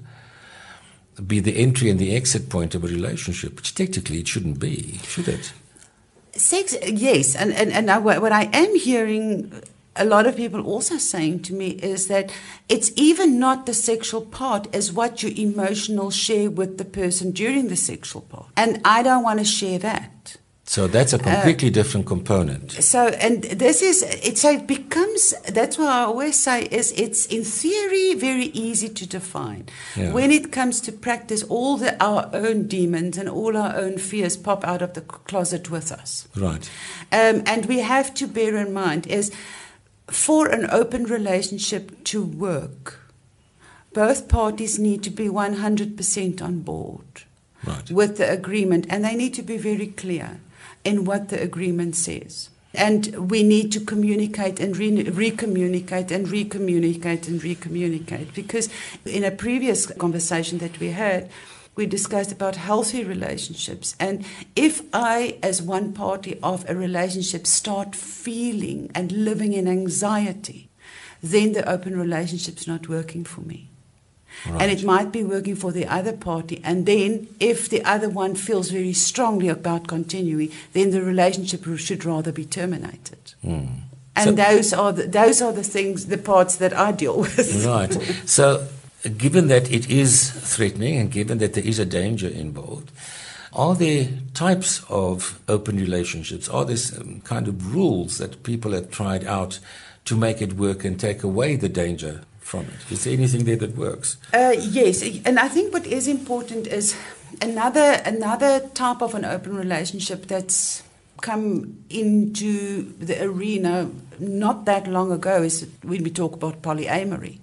Speaker 1: be the entry and the exit point of a relationship, which technically it shouldn't be, should it?
Speaker 2: Sex, yes, and, and, and I, what I am hearing a lot of people also saying to me is that it's even not the sexual part as what you emotional share with the person during the sexual part. And I don't want to share that.
Speaker 1: So that's a completely uh, different component.
Speaker 2: So, and this is, it, so it becomes, that's why I always say is it's in theory very easy to define. Yeah. When it comes to practice, all the, our own demons and all our own fears pop out of the closet with us.
Speaker 1: Right.
Speaker 2: Um, and we have to bear in mind is for an open relationship to work, both parties need to be one hundred percent on board
Speaker 1: right.
Speaker 2: with the agreement, and they need to be very clear in what the agreement says. And we need to communicate and re- recommunicate and recommunicate and recommunicate. Because in a previous conversation that we had, we discussed about healthy relationships. And if I, as one party of a relationship, start feeling and living in anxiety, then the open relationship's not working for me. Right. And it might be working for the other party. And then if the other one feels very strongly about continuing, then the relationship should rather be terminated. Mm. And so, those are the, those are the things, the parts that I deal with. Right.
Speaker 1: So given that it is threatening and given that there is a danger involved, are there types of open relationships? Are there some kind of rules that people have tried out to make it work and take away the danger from it? Is there anything there that works?
Speaker 2: Uh, yes, and I think what is important is another another type of an open relationship that's come into the arena not that long ago is when we talk about polyamory.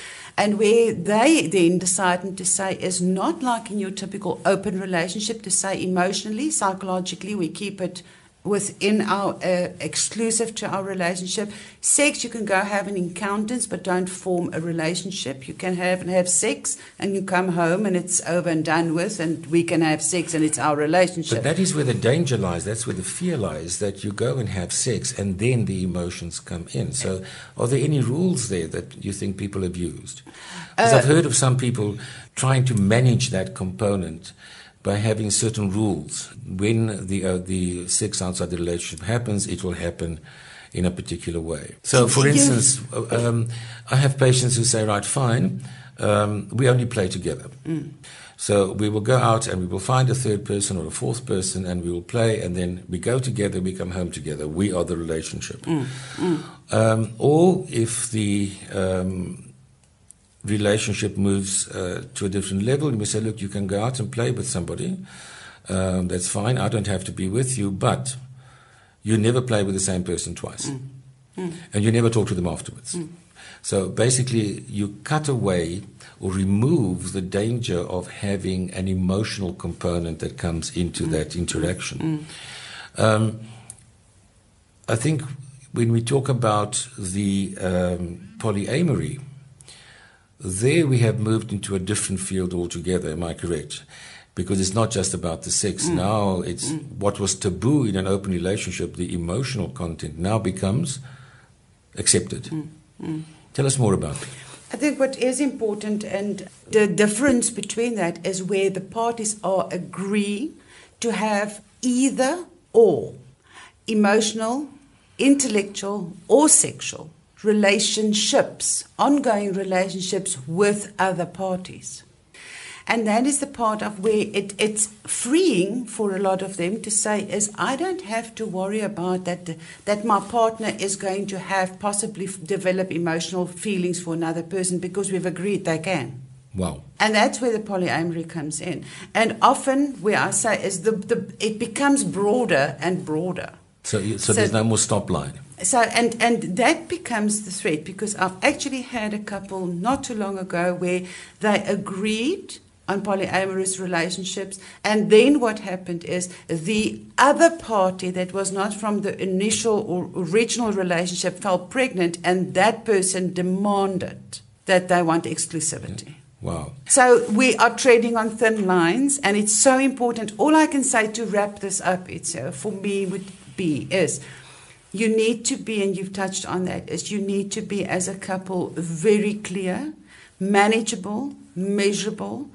Speaker 2: And where they then decided to say is not like in your typical open relationship to say emotionally, psychologically, we keep it within our, uh, exclusive to our relationship. Sex, you can go have an encounters, but don't form a relationship. You can have and have sex, and you come home, and it's over and done with, and we can have sex, and it's our relationship.
Speaker 1: But that is where the danger lies. That's where the fear lies, that you go and have sex, and then the emotions come in. So are there any rules there that you think people have used? Because uh, I've heard of some people trying to manage that component by having certain rules. When the uh, the sex outside the relationship happens, it will happen in a particular way. So, for instance, um, I have patients who say, right, fine, um, we only play together. Mm. So we will go out and we will find a third person or a fourth person and we will play, and then we go together, we come home together. We are the relationship. Mm. Mm. Um, or if the Um, relationship moves uh, to a different level, and we say, look, you can go out and play with somebody, um, that's fine, I don't have to be with you, but you never play with the same person twice. Mm. Mm. And you never talk to them afterwards. Mm. So basically you cut away or remove the danger of having an emotional component that comes into mm. that interaction. Mm. Um, I think when we talk about the um, polyamory, there we have moved into a different field altogether, am I correct? Because it's not just about the sex. Mm. Now it's mm. what was taboo in an open relationship, the emotional content, now becomes accepted. Mm. Mm. Tell us more about it.
Speaker 2: I think what is important, and the difference between that is where the parties are agree to have either or emotional, intellectual or sexual relationships, ongoing relationships with other parties. And that is the part of where it, it's freeing for a lot of them to say is, I don't have to worry about that, that my partner is going to have possibly develop emotional feelings for another person because we've agreed they can.
Speaker 1: Wow.
Speaker 2: And that's where the polyamory comes in. And often where I say is the, the it becomes broader and broader.
Speaker 1: So, so, so there's no more stop line.
Speaker 2: So and, and that becomes the threat, because I've actually had a couple not too long ago where they agreed on polyamorous relationships, and then what happened is the other party that was not from the initial or original relationship fell pregnant, and that person demanded that they want exclusivity.
Speaker 1: Wow.
Speaker 2: So we are treading on thin lines, and it's so important. All I can say to wrap this up, it's, uh, for me would be is you need to be, and you've touched on that, is you need to be as a couple very clear, manageable, measurable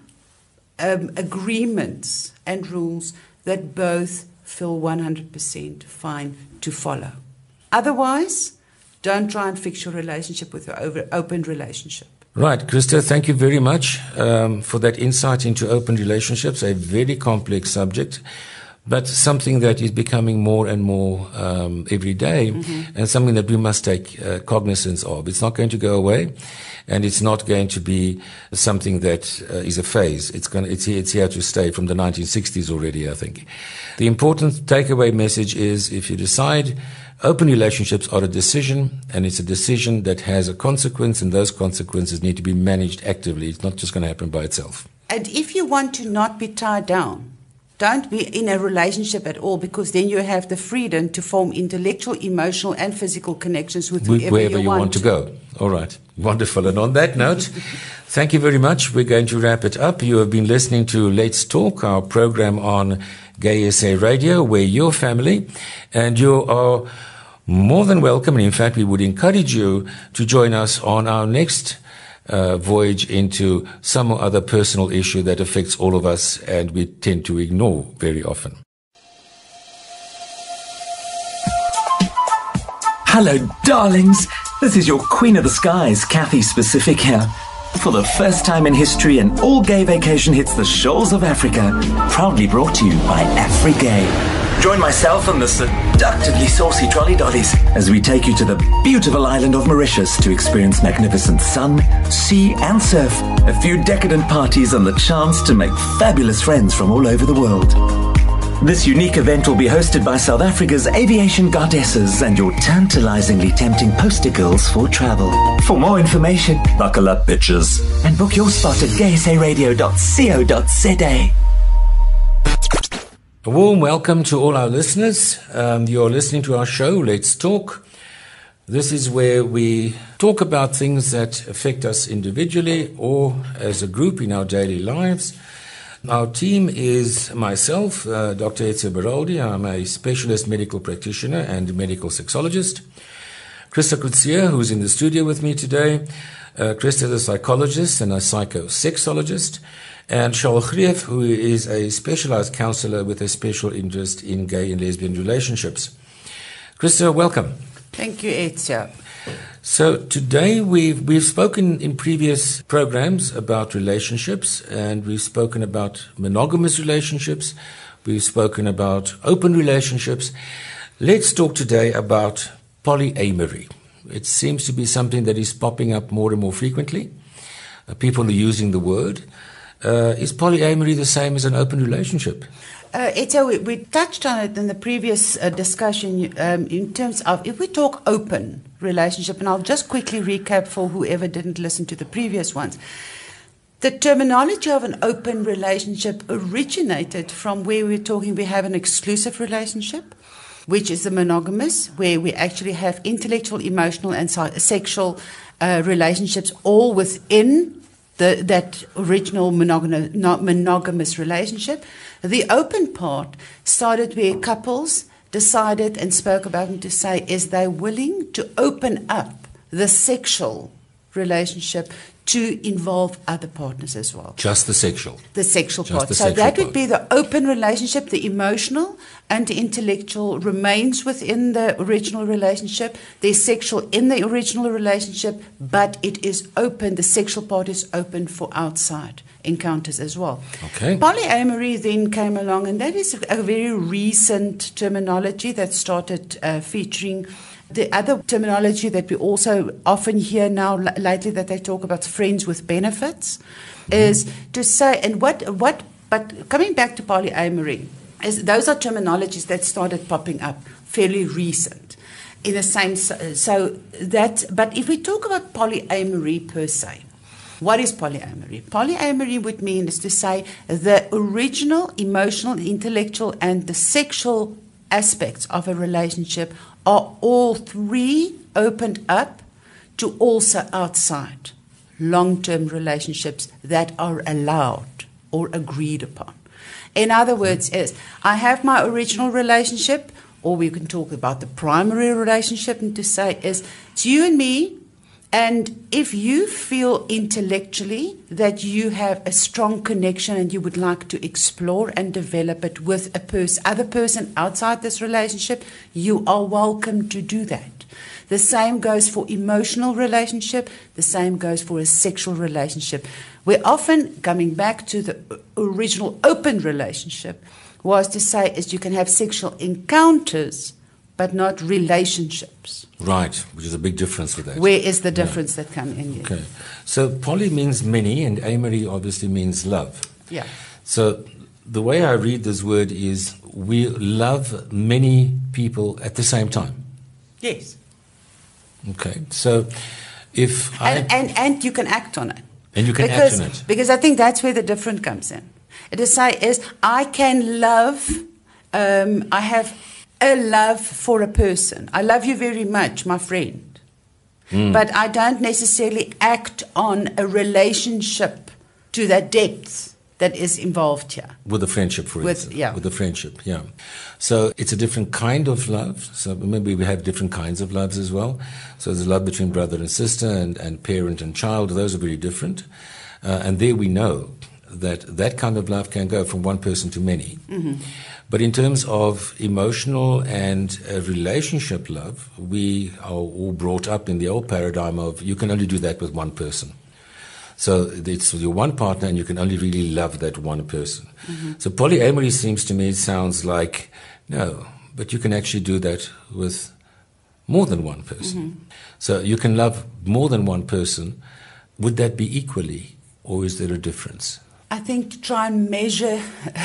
Speaker 2: um, agreements and rules that both feel one hundred percent fine to follow. Otherwise, don't try and fix your relationship with an open relationship.
Speaker 1: Right, Christa, thank you very much um, for that insight into open relationships, a very complex subject, but something that is becoming more and more um, every day, mm-hmm. and something that we must take uh, cognizance of. It's not going to go away, and it's not going to be something that uh, is a phase. It's going to, it's here, it's here to stay from the nineteen sixties already, I think. The important takeaway message is, if you decide open relationships are a decision, and it's a decision that has a consequence, and those consequences need to be managed actively. It's not just going to happen by itself.
Speaker 2: And if you want to not be tied down, Don't be in a relationship at all, because then you have the freedom to form intellectual, emotional, and physical connections with whoever,
Speaker 1: wherever
Speaker 2: you,
Speaker 1: you
Speaker 2: want.
Speaker 1: want to go. All right. Wonderful. And on that note, thank you very much. We're going to wrap it up. You have been listening to Let's Talk, our program on Gay S A Radio. We're your family, and you are more than welcome. And in fact, we would encourage you to join us on our next uh, voyage into some other personal issue that affects all of us and we tend to ignore very often.
Speaker 3: Hello, darlings. This is your Queen of the Skies, Kathy Specific here. For the first time in history, an all-gay vacation hits the shores of Africa. Proudly brought to you by AfriGay. Join myself and the seductively saucy trolley dollies as we take you to the beautiful island of Mauritius to experience magnificent sun, sea and surf, a few decadent parties and the chance to make fabulous friends from all over the world. This unique event will be hosted by South Africa's aviation goddesses and your tantalizingly tempting poster girls for travel. For more information, buckle up, bitches, and book your spot at gay s a radio dot co dot z a.
Speaker 1: A warm welcome to all our listeners. Um, you're listening to our show, Let's Talk. This is where we talk about things that affect us individually or as a group in our daily lives. Our team is myself, uh, Doctor Ezio Beroldi. I'm a specialist medical practitioner and medical sexologist. Christa Coetzee, who's in the studio with me today. Uh, Christa is a psychologist and a psychosexologist. And Charles Greef, who is a specialized counselor with a special interest in gay and lesbian relationships. Christa, welcome.
Speaker 2: Thank you, Ezio.
Speaker 1: So today we've, we've spoken in previous programs about relationships, and we've spoken about monogamous relationships. We've spoken about open relationships. Let's talk today about polyamory. It seems to be something that is popping up more and more frequently. Uh, people are using the word. Uh, is polyamory the same as an open relationship?
Speaker 2: Uh, Ezio, we, we touched on it in the previous uh, discussion um, in terms of if we talk open relationship, and I'll just quickly recap for whoever didn't listen to the previous ones. The terminology of an open relationship originated from where we're talking we have an exclusive relationship, which is the monogamous, where we actually have intellectual, emotional, and sexual uh, relationships all within The, that original monogamous, monogamous relationship. The open part started where couples decided and spoke about it to say, is they willing to open up the sexual relationship to involve other partners as well.
Speaker 1: Just the sexual.
Speaker 2: The sexual
Speaker 1: Just
Speaker 2: part.
Speaker 1: The
Speaker 2: so
Speaker 1: sexual
Speaker 2: that
Speaker 1: part.
Speaker 2: would be the open relationship. The emotional and the intellectual remains within the original relationship. There's sexual in the original relationship, but it is open. The sexual part is open for outside encounters as well.
Speaker 1: Okay.
Speaker 2: Polyamory then came along, and that is a very recent terminology that started uh, featuring. The other terminology that we also often hear now l- lately that they talk about friends with benefits mm-hmm. is to say, and what, what, but coming back to polyamory, is those are terminologies that started popping up fairly recent in the same, so, so that, but if we talk about polyamory per se, what is polyamory? Polyamory would mean is to say the original emotional, intellectual, and the sexual aspects of a relationship are all three opened up to also outside long-term relationships that are allowed or agreed upon. In other words, is I have my original relationship, or we can talk about the primary relationship, and to say is it's you and me, and if you feel intellectually that you have a strong connection and you would like to explore and develop it with a pers- other person outside this relationship, you are welcome to do that. The same goes for emotional relationship. The same goes for a sexual relationship. We're often coming back to the original open relationship was to say is you can have sexual encounters but not relationships.
Speaker 1: Right, which is a big difference with that.
Speaker 2: Where is the difference yeah. that come in here?
Speaker 1: Okay. So poly means many, and amory obviously means love.
Speaker 2: Yeah.
Speaker 1: So the way I read this word is we love many people at the same time.
Speaker 2: Yes.
Speaker 1: Okay. So if
Speaker 2: and,
Speaker 1: I...
Speaker 2: And, and you can act on it.
Speaker 1: And you can
Speaker 2: because,
Speaker 1: act on it.
Speaker 2: Because I think that's where the difference comes in. To say is, I can love, um, I have a love for a person. I love you very much, my friend. Mm. But I don't necessarily act on a relationship to that depth that is involved here.
Speaker 1: With a friendship, for
Speaker 2: With,
Speaker 1: instance.
Speaker 2: yeah.
Speaker 1: With a friendship, yeah. So it's a different kind of love. So maybe we have different kinds of loves as well. So there's love between brother and sister and, and parent and child. Those are very different. Uh, and there we know that that kind of love can go from one person to many. Mm-hmm. But in terms of emotional and uh, relationship love, we are all brought up in the old paradigm of you can only do that with one person. So it's your one partner and you can only really love that one person. Mm-hmm. So polyamory seems to me sounds like, no, but you can actually do that with more than one person. Mm-hmm. So you can love more than one person. Would that be equally, or is there a difference?
Speaker 2: I think try and measure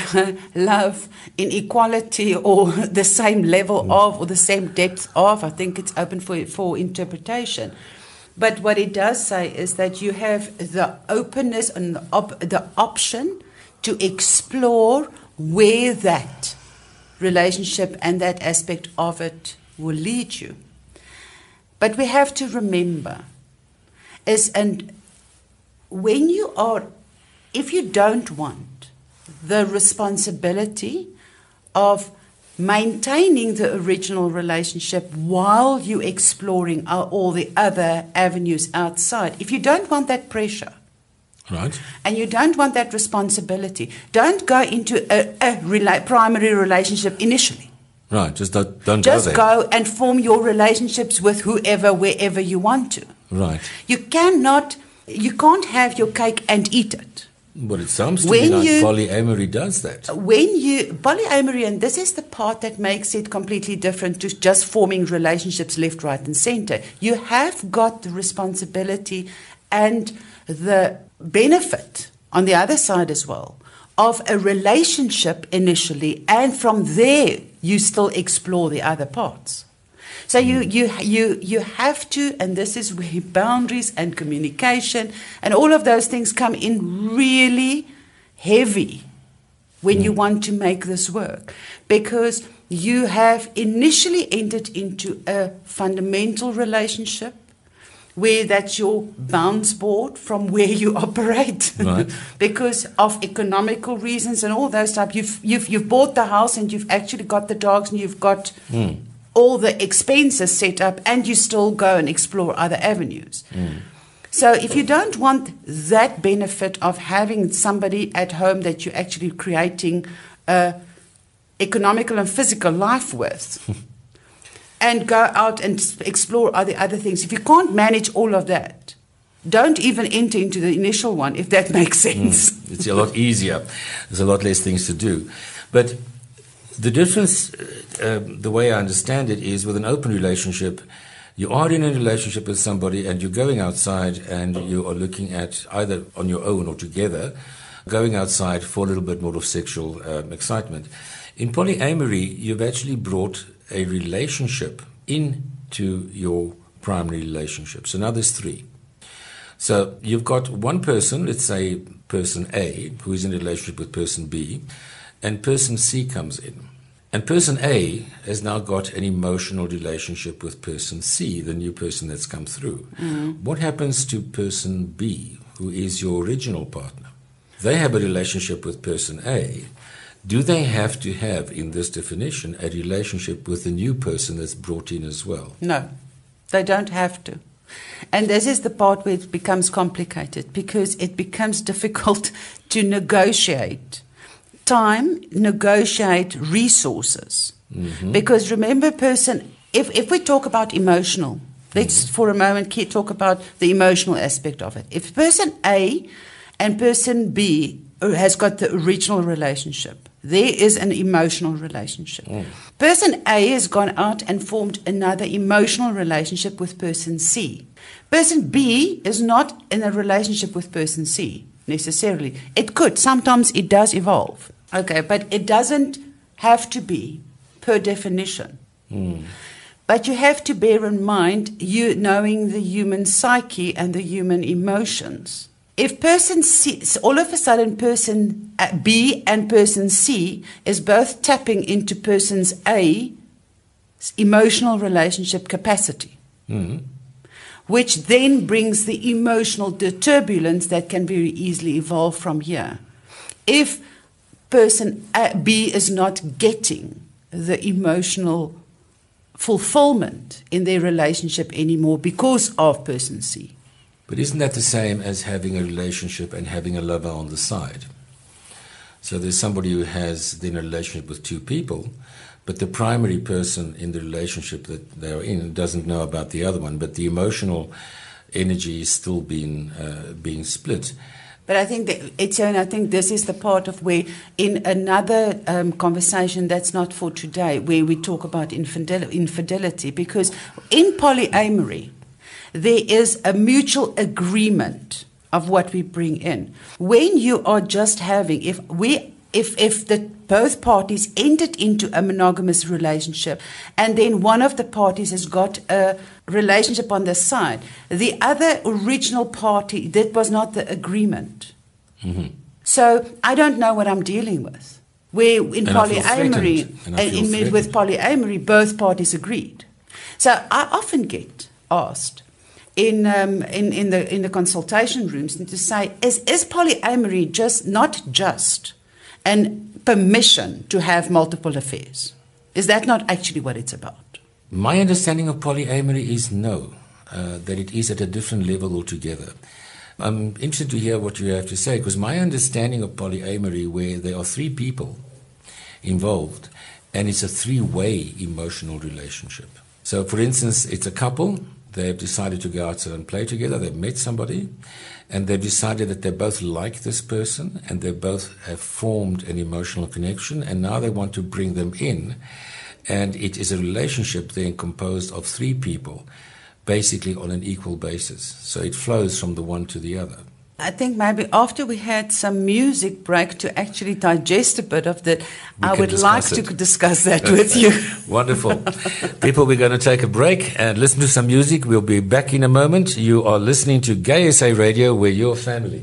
Speaker 2: love in equality or the same level mm. of or the same depth of. I think it's open for, for interpretation. But what it does say is that you have the openness and the, op- the option to explore where that relationship and that aspect of it will lead you. But we have to remember is, and when you are, if you don't want the responsibility of maintaining the original relationship while you're exploring all the other avenues outside, if you don't want that pressure,
Speaker 1: right,
Speaker 2: and you don't want that responsibility, don't go into a, a rela- primary relationship initially.
Speaker 1: Right, just don't, don't
Speaker 2: just
Speaker 1: go there.
Speaker 2: Just go and form your relationships with whoever, wherever you want to.
Speaker 1: Right.
Speaker 2: You cannot, you can't have your cake and eat it.
Speaker 1: But it sounds to
Speaker 2: when
Speaker 1: me like
Speaker 2: you,
Speaker 1: polyamory does that.
Speaker 2: When you, polyamory, and this is the part that makes it completely different to just forming relationships left, right, and center. You have got the responsibility and the benefit on the other side as well of a relationship initially, and from there you still explore the other parts. So you, you, you, you have to, and this is where boundaries and communication and all of those things come in really heavy when you want to make this work. Because you have initially entered into a fundamental relationship where that's your bounce board from where you operate.
Speaker 1: Right.
Speaker 2: Because of economical reasons and all those type. You've, you've, you've bought the house and you've actually got the dogs and you've got... Mm. all the expenses set up, and you still go and explore other avenues. Mm. So if you don't want that benefit of having somebody at home that you're actually creating a economical and physical life with, and go out and explore other other things, if you can't manage all of that, don't even enter into the initial one, if that makes sense.
Speaker 1: Mm. It's a lot easier. There's a lot less things to do. But the difference, uh, the way I understand it, is with an open relationship, you are in a relationship with somebody and you're going outside and you are looking at, either on your own or together, going outside for a little bit more of sexual um, excitement. In polyamory, you've actually brought a relationship into your primary relationship. So now there's three. So you've got one person, let's say person A, who is in a relationship with person B, and person C comes in. And person A has now got an emotional relationship with person C, the new person that's come through. Mm-hmm. What happens to person B, who is your original partner? They have a relationship with person A. Do they have to have, in this definition, a relationship with the new person that's brought in as well?
Speaker 2: No, they don't have to. And this is the part where it becomes complicated, because it becomes difficult to negotiate time, negotiate resources. Mm-hmm. Because remember, person, if, if we talk about emotional, let's mm-hmm. for a moment talk about the emotional aspect of it. If person A and person B has got the original relationship, there is an emotional relationship. Mm. Person A has gone out and formed another emotional relationship with person C. Person B is not in a relationship with person C necessarily. It could. Sometimes it does evolve. Okay, but it doesn't have to be per definition. Mm. But you have to bear in mind, you knowing the human psyche and the human emotions, if person C, all of a sudden person B and person C is both tapping into person's A's emotional relationship capacity, mm-hmm. which then brings the emotional turbulence that can very easily evolve from here. If person A, B is not getting the emotional fulfillment in their relationship anymore because of person C.
Speaker 1: But isn't that the same as having a relationship and having a lover on the side? So there's somebody who has then a relationship with two people, but the primary person in the relationship that they're in doesn't know about the other one, but the emotional energy is still being, uh, being split.
Speaker 2: But I think that it's, and I think this is the part of where, in another um, conversation that's not for today, where we talk about infidel- infidelity, because in polyamory, there is a mutual agreement of what we bring in. When you are just having, if we, if if the both parties entered into a monogamous relationship, and then one of the parties has got a relationship on the side, the other original party, that was not the agreement. Mm-hmm. So I don't know what I'm dealing with. Where in
Speaker 1: and
Speaker 2: polyamory,
Speaker 1: and
Speaker 2: in, with polyamory, both parties agreed. So I often get asked in um, in in the in the consultation rooms to say, is is polyamory just not just an permission to have multiple affairs? Is that not actually what it's about?
Speaker 1: My understanding of polyamory is no, uh, that it is at a different level altogether. I'm interested to hear what you have to say, because my understanding of polyamory, where there are three people involved, and it's a three-way emotional relationship. So, for instance, it's a couple. They've decided to go outside and play together. They've met somebody, and they've decided that they both like this person, and they both have formed an emotional connection, and now they want to bring them in. And it is a relationship then composed of three people, basically on an equal basis. So it flows from the one to the other.
Speaker 2: I think maybe after we had some music break to actually digest a bit of that, we I would like it. to discuss that with you.
Speaker 1: Wonderful. People, we're going to take a break and listen to some music. We'll be back in a moment. You are listening to Gay S A Radio, we're your family.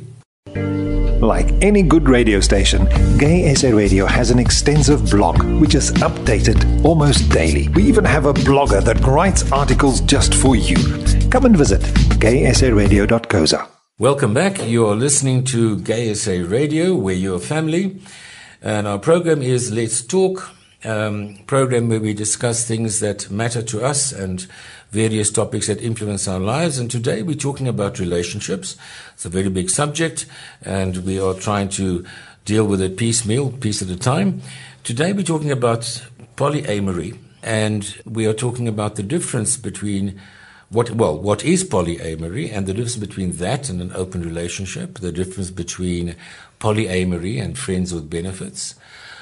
Speaker 4: Like any good radio station, Gay S A Radio has an extensive blog which is updated almost daily. We even have a blogger that writes articles just for you. Come and visit gay s a radio dot co za.
Speaker 1: Welcome back. You are listening to Gay S A Radio, we're your family. And our program is Let's Talk, um, program where we discuss things that matter to us and various topics that influence our lives. And today we're talking about relationships. It's a very big subject, and we are trying to deal with it piecemeal, piece at a time. Today we're talking about polyamory, and we are talking about the difference between what, well, what is polyamory, and the difference between that and an open relationship, the difference between polyamory and friends with benefits.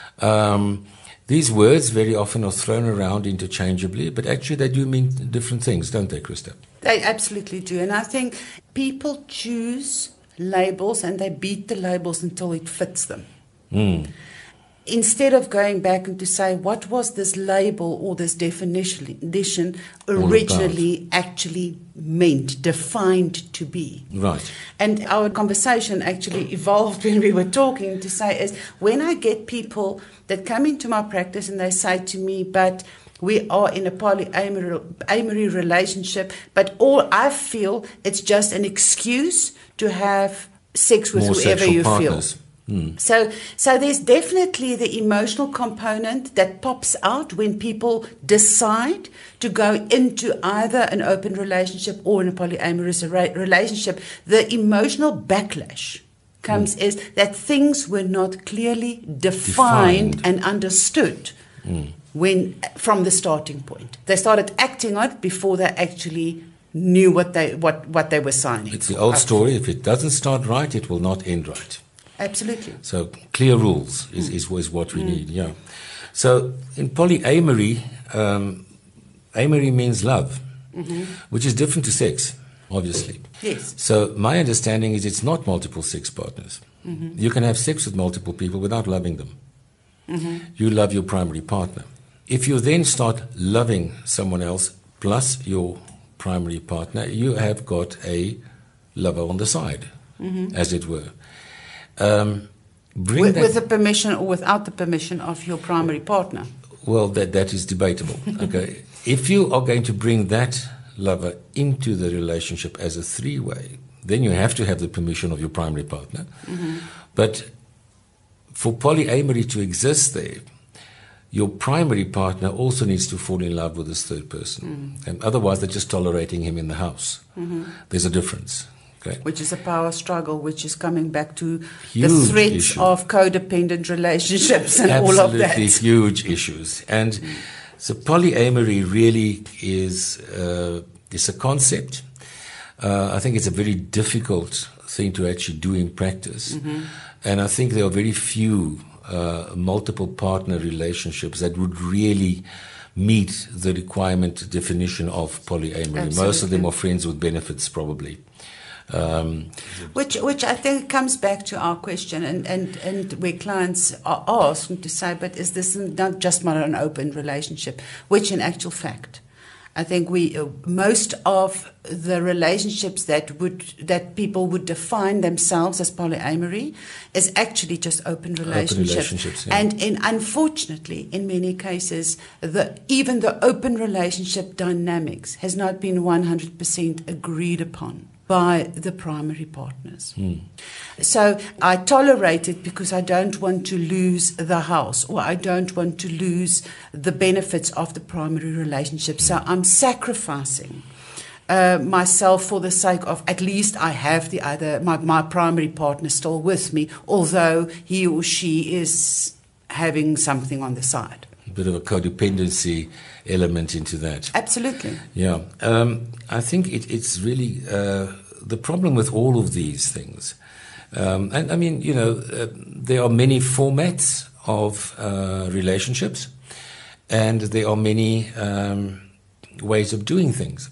Speaker 1: Um, These words very often are thrown around interchangeably, but actually they do mean different things, don't they, Christa?
Speaker 2: They absolutely do. And I think people choose labels and they beat the labels until it fits them. Mm. Instead of going back and to say, what was this label or this definition originally actually meant, defined to be?
Speaker 1: Right.
Speaker 2: And our conversation actually evolved when we were talking to say is, when I get people that come into my practice and they say to me, but we are in a polyamory relationship, but all I feel, it's just an excuse to have sex with
Speaker 1: More
Speaker 2: whoever you
Speaker 1: partners.
Speaker 2: feel. Hmm. So, so there's definitely the emotional component that pops out when people decide to go into either an open relationship or in a polyamorous relationship. The emotional backlash comes mm. is that things were not clearly defined, defined. and understood mm. when from the starting point. They started acting on it before they actually knew what they what, what they were signing.
Speaker 1: It's the old story. If it doesn't start right, it will not end right.
Speaker 2: Absolutely.
Speaker 1: So clear rules is, mm. is, is what we mm. need, yeah. So in polyamory, um, amory means love, mm-hmm. which is different to sex, obviously.
Speaker 2: Yes.
Speaker 1: So my understanding is it's not multiple sex partners. Mm-hmm. You can have sex with multiple people without loving them. Mm-hmm. You love your primary partner. If you then start loving someone else plus your primary partner, you have got a lover on the side. mm-hmm. as it were. Um, bring
Speaker 2: with,
Speaker 1: that,
Speaker 2: with the permission or without the permission of your primary partner?
Speaker 1: Well, that, that is debatable. Okay, if you are going to bring that lover into the relationship as a three-way, then you have to have the permission of your primary partner. Mm-hmm. But for polyamory to exist there, your primary partner also needs to fall in love with this third person. Mm. And otherwise, they're just tolerating him in the house. Mm-hmm. There's a difference. Okay.
Speaker 2: Which is a power struggle, which is coming back to
Speaker 1: huge
Speaker 2: the threats
Speaker 1: issue.
Speaker 2: Of codependent relationships and
Speaker 1: Absolutely
Speaker 2: all of that.
Speaker 1: Absolutely huge issues. And mm. so polyamory really is, uh, is a concept. Uh, I think it's a very difficult thing to actually do in practice. Mm-hmm. And I think there are very few uh, multiple partner relationships that would really meet the requirement definition of polyamory.
Speaker 2: Absolutely.
Speaker 1: Most of them are friends with benefits, probably. Um,
Speaker 2: which, which I think comes back to our question, and, and, and where clients are asked to say, but is this not just not an open relationship? Which, in actual fact, I think we uh, most of the relationships that would that people would define themselves as polyamory is actually just open relationships.
Speaker 1: Open relationships yeah.
Speaker 2: And in, unfortunately, in many cases, the even the open relationship dynamics has not been one hundred percent agreed upon by the primary partners. Hmm. So I tolerate it because I don't want to lose the house, or I don't want to lose the benefits of the primary relationship. So I'm sacrificing uh, myself for the sake of at least I have the other, my, my primary partner still with me, although he or she is having something on the side.
Speaker 1: A bit of a codependency element into that.
Speaker 2: Absolutely.
Speaker 1: Yeah. Um, I think it, it's really uh, the problem with all of these things. Um, and I mean, you know, uh, there are many formats of uh, relationships, and there are many um, ways of doing things.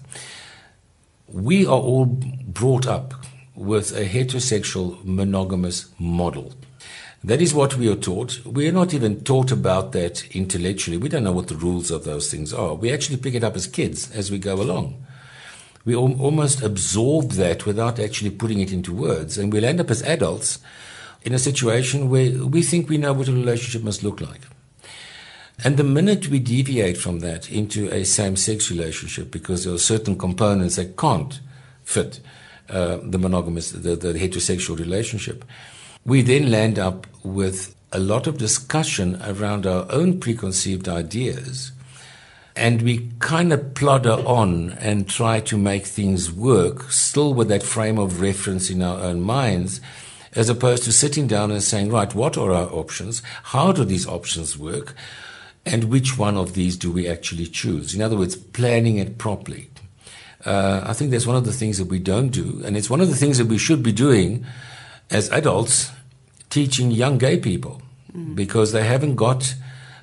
Speaker 1: We are all brought up with a heterosexual monogamous model. That is what we are taught. We are not even taught about that intellectually. We don't know what the rules of those things are. We actually pick it up as kids as we go along. We al- almost absorb that without actually putting it into words. And we'll end up as adults in a situation where we think we know what a relationship must look like. And the minute we deviate from that into a same-sex relationship, because there are certain components that can't fit uh, the monogamous, the, the heterosexual relationship, we then land up with a lot of discussion around our own preconceived ideas, and we kind of plodder on and try to make things work, still with that frame of reference in our own minds, as opposed to sitting down and saying, right, what are our options? How do these options work? And which one of these do we actually choose? In other words, planning it properly. Uh, I think that's one of the things that we don't do, and it's one of the things that we should be doing as adults, teaching young gay people, mm. because they haven't got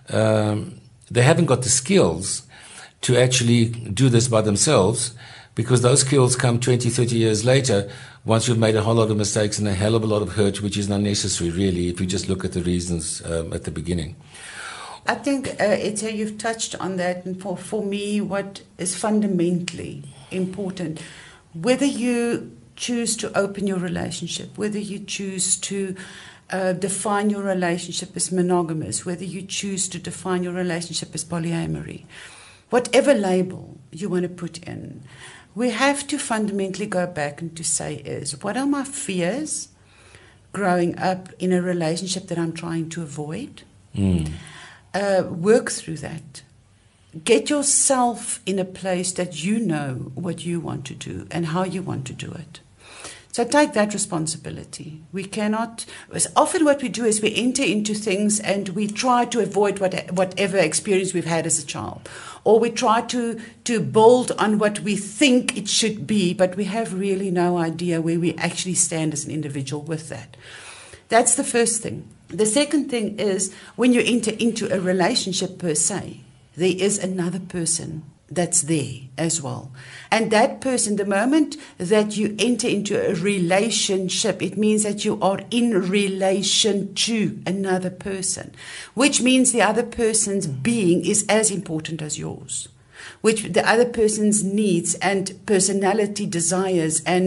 Speaker 1: um, they haven't got the skills to actually do this by themselves, because those skills come twenty, thirty years later once you've made a whole lot of mistakes and a hell of a lot of hurt, which is unnecessary, really, if you just look at the reasons um, at the beginning.
Speaker 2: I think, uh, Etta, you've touched on that, and for, for me, what is fundamentally important, whether you choose to open your relationship, whether you choose to uh, define your relationship as monogamous, whether you choose to define your relationship as polyamory, whatever label you want to put in, we have to fundamentally go back and to say is, what are my fears growing up in a relationship that I'm trying to avoid? Mm. Uh, work through that. Get yourself in a place that you know what you want to do and how you want to do it. So take that responsibility. We cannot, often what we do is we enter into things and we try to avoid what, whatever experience we've had as a child. Or we try to, to build on what we think it should be, but we have really no idea where we actually stand as an individual with that. That's the first thing. The second thing is when you enter into a relationship per se, there is another person that's there as well. And that person, the moment that you enter into a relationship, it means that you are in relation to another person, which means the other person's being is as important as yours, which the other person's needs and personality, desires and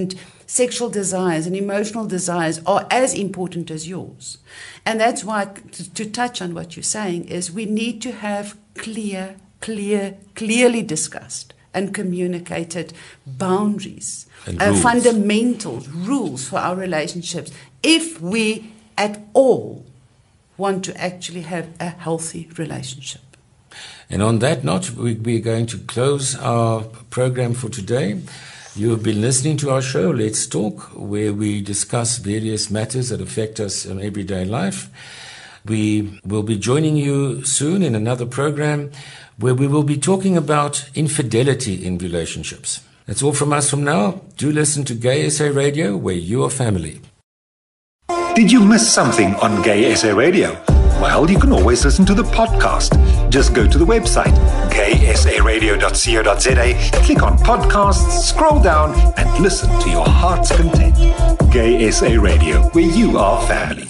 Speaker 2: sexual desires and emotional desires are as important as yours. And that's why, to, to touch on what you're saying, is we need to have clear, clear, clearly discussed and communicated boundaries, uh, fundamental rules for our relationships, if we at all want to actually have a healthy relationship.
Speaker 1: And on that note, we, we're going to close our program for today. You have been listening to our show, Let's Talk, where we discuss various matters that affect us in everyday life. We will be joining you soon in another program where we will be talking about infidelity in relationships. That's all from us from now. Do listen to Gay S A Radio, where you are family.
Speaker 4: Did you miss something on Gay S A Radio? Well, you can always listen to the podcast. Just go to the website, gay s a radio dot co dot z a, click on podcasts, scroll down, and listen to your heart's content. Gay S A Radio, where you are family.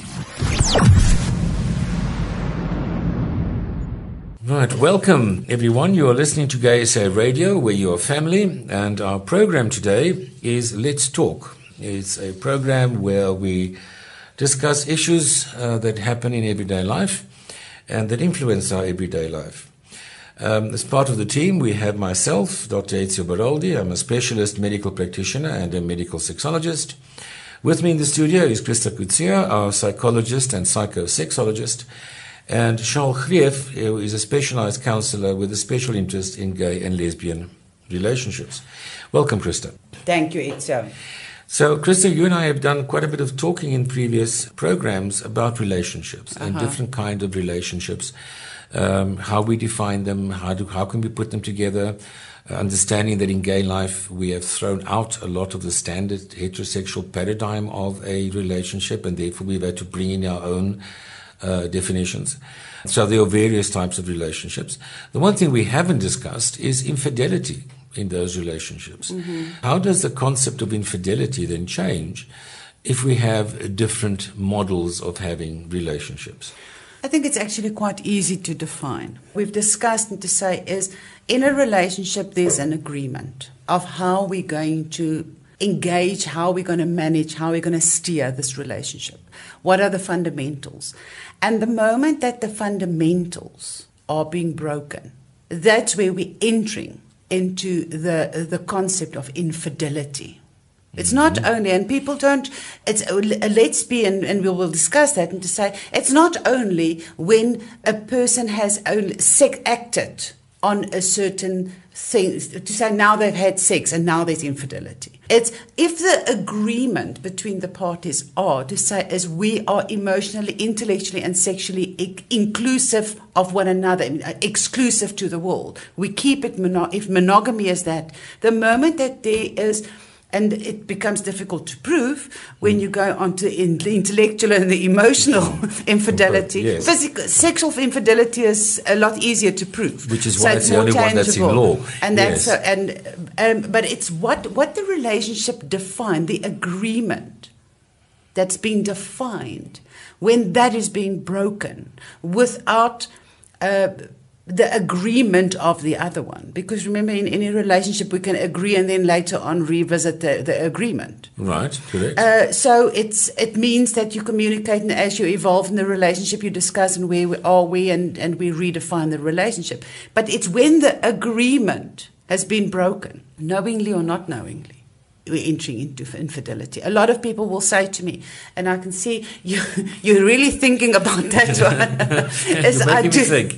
Speaker 1: Right, welcome everyone. You are listening to Gay S A Radio, where you are family, and our program today is Let's Talk. It's a program where we discuss issues uh, that happen in everyday life and that influence our everyday life. Um, as part of the team, we have myself, Doctor Ezio Baroldi. I'm a specialist medical practitioner and a medical sexologist. With me in the studio is Christa Kutsia, our psychologist and psychosexologist, and Charles Greef, who is a specialized counselor with a special interest in gay and lesbian relationships. Welcome, Christa.
Speaker 2: Thank you, Ezio.
Speaker 1: So, Christa, you and I have done quite a bit of talking in previous programs about relationships uh-huh. and different kind of relationships, um, how we define them, how do, how can we put them together, uh, understanding that in gay life we have thrown out a lot of the standard heterosexual paradigm of a relationship, and therefore we've had to bring in our own uh, definitions. So there are various types of relationships. The one thing we haven't discussed is infidelity in those relationships. Mm-hmm. How does the concept of infidelity then change if we have different models of having relationships?
Speaker 2: I think it's actually quite easy to define. We've discussed and to say is, in a relationship there's an agreement of how we're going to engage, how we're going to manage, how we're going to steer this relationship. What are the fundamentals? And the moment that the fundamentals are being broken, that's where we're entering into the the concept of infidelity. It's not mm-hmm. only, and people don't, it's let's be, and, and we will discuss that, and to say, it's not only when a person has only sex acted on a certain thing, to say now they've had sex and now there's infidelity. It's if the agreement between the parties are to say as we are emotionally, intellectually and sexually I- inclusive of one another, exclusive to the world. We keep it, mono- if monogamy is that, the moment that there is, and it becomes difficult to prove when you go on to in the intellectual and the emotional infidelity.
Speaker 1: Yes.
Speaker 2: Physical, sexual infidelity is a lot easier to prove.
Speaker 1: Which is
Speaker 2: so
Speaker 1: why it's, it's the only tangible. One that's in law.
Speaker 2: And that's
Speaker 1: yes.
Speaker 2: so, and um, but it's what what the relationship defined, the agreement that's been defined, when that is being broken without uh, the agreement of the other one. Because remember, in any relationship, we can agree and then later on revisit the, the agreement.
Speaker 1: Right, correct.
Speaker 2: Uh, so it's it means that you communicate, and as you evolve in the relationship, you discuss and where we are we, and, and we redefine the relationship. But it's when the agreement has been broken, knowingly or not knowingly, we're entering into infidelity. A lot of people will say to me, and I can see you, you're really thinking about that one.
Speaker 1: You're making me think.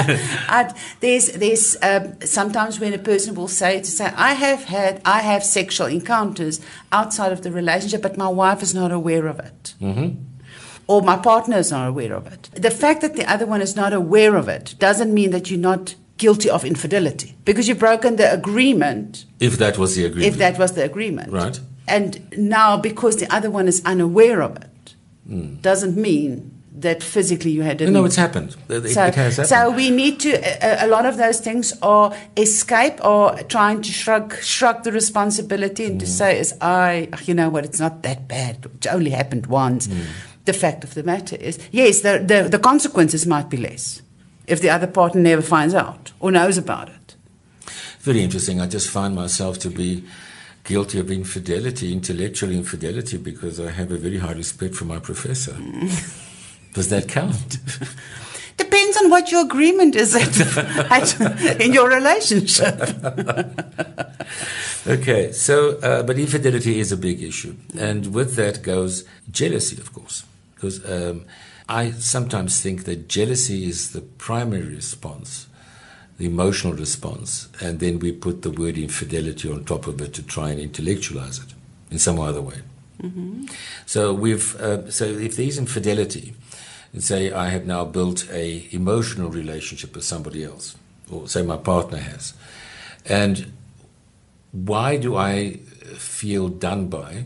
Speaker 2: I, there's, there's um, sometimes when a person will say to say, I have had, I have sexual encounters outside of the relationship, but my wife is not aware of it. Mm-hmm. Or my partner is not aware of it. The fact that the other one is not aware of it doesn't mean that you're not guilty of infidelity, because you've broken the agreement.
Speaker 1: If that was the agreement.
Speaker 2: If that was the agreement.
Speaker 1: Right.
Speaker 2: And now, because the other one is unaware of it,
Speaker 1: mm.
Speaker 2: doesn't mean that physically you had it.
Speaker 1: No, no, it's happened. It,
Speaker 2: so,
Speaker 1: it has happened.
Speaker 2: So we need to, a, a lot of those things are escape or trying to shrug shrug the responsibility and mm. to say, as I, you know what, it's not that bad. It only happened once. Mm. The fact of the matter is, yes, the, the, the consequences might be less if the other partner never finds out or knows about it.
Speaker 1: Very interesting. I just find myself to be guilty of infidelity, intellectual infidelity, because I have a very high respect for my professor. Does that count?
Speaker 2: Depends on what your agreement is at, at, in your relationship.
Speaker 1: Okay, so, uh, but infidelity is a big issue. And with that goes jealousy, of course. Because um, I sometimes think that jealousy is the primary response, the emotional response, and then we put the word infidelity on top of it to try and intellectualize it in some other way. Mm-hmm. So we've, uh, so if there's infidelity, and say I have now built a emotional relationship with somebody else, or say my partner has, and why do I feel done by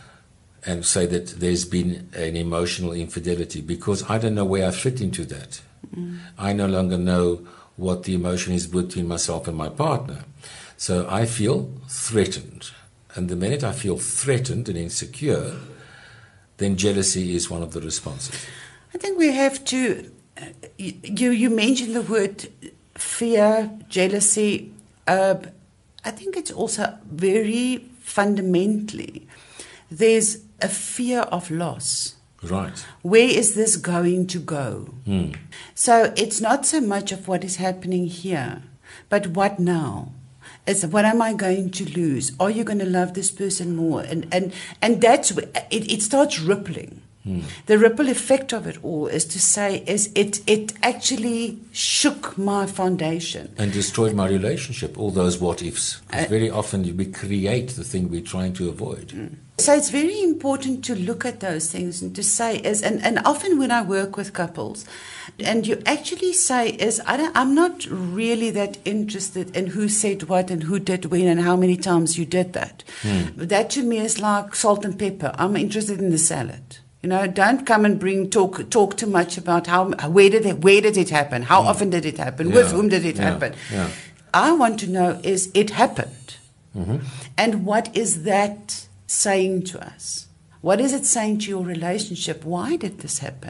Speaker 1: and say that there's been an emotional infidelity? Because I don't know where I fit into that. Mm. I no longer know what the emotion is between myself and my partner. So I feel threatened. And the minute I feel threatened and insecure, then jealousy is one of the responses.
Speaker 2: I think we have to, uh, you, you mentioned the word fear, jealousy. Uh, I think it's also very fundamentally, there's a fear of loss.
Speaker 1: Right.
Speaker 2: Where is this going to go? Mm. So it's not so much of what is happening here, but what now? It's what am I going to lose? Are you going to love this person more? And and and that's it. It starts rippling. Hmm. The ripple effect of it all is to say is it it actually shook my foundation
Speaker 1: and destroyed my relationship. All those what ifs. Uh, very often we create the thing we're trying to avoid.
Speaker 2: So it's very important to look at those things and to say is and, and often when I work with couples, and you actually say is I don't, I'm not really that interested in who said what and who did when and how many times you did that. Hmm. That to me is like salt and pepper. I'm interested in the salad. You know, don't come and bring talk talk too much about how where did it where did it happen? How mm. often did it happen? Yeah. With whom did it
Speaker 1: yeah.
Speaker 2: happen?
Speaker 1: Yeah.
Speaker 2: I want to know is it happened, mm-hmm. and what is that saying to us? What is it saying to your relationship? Why did this happen?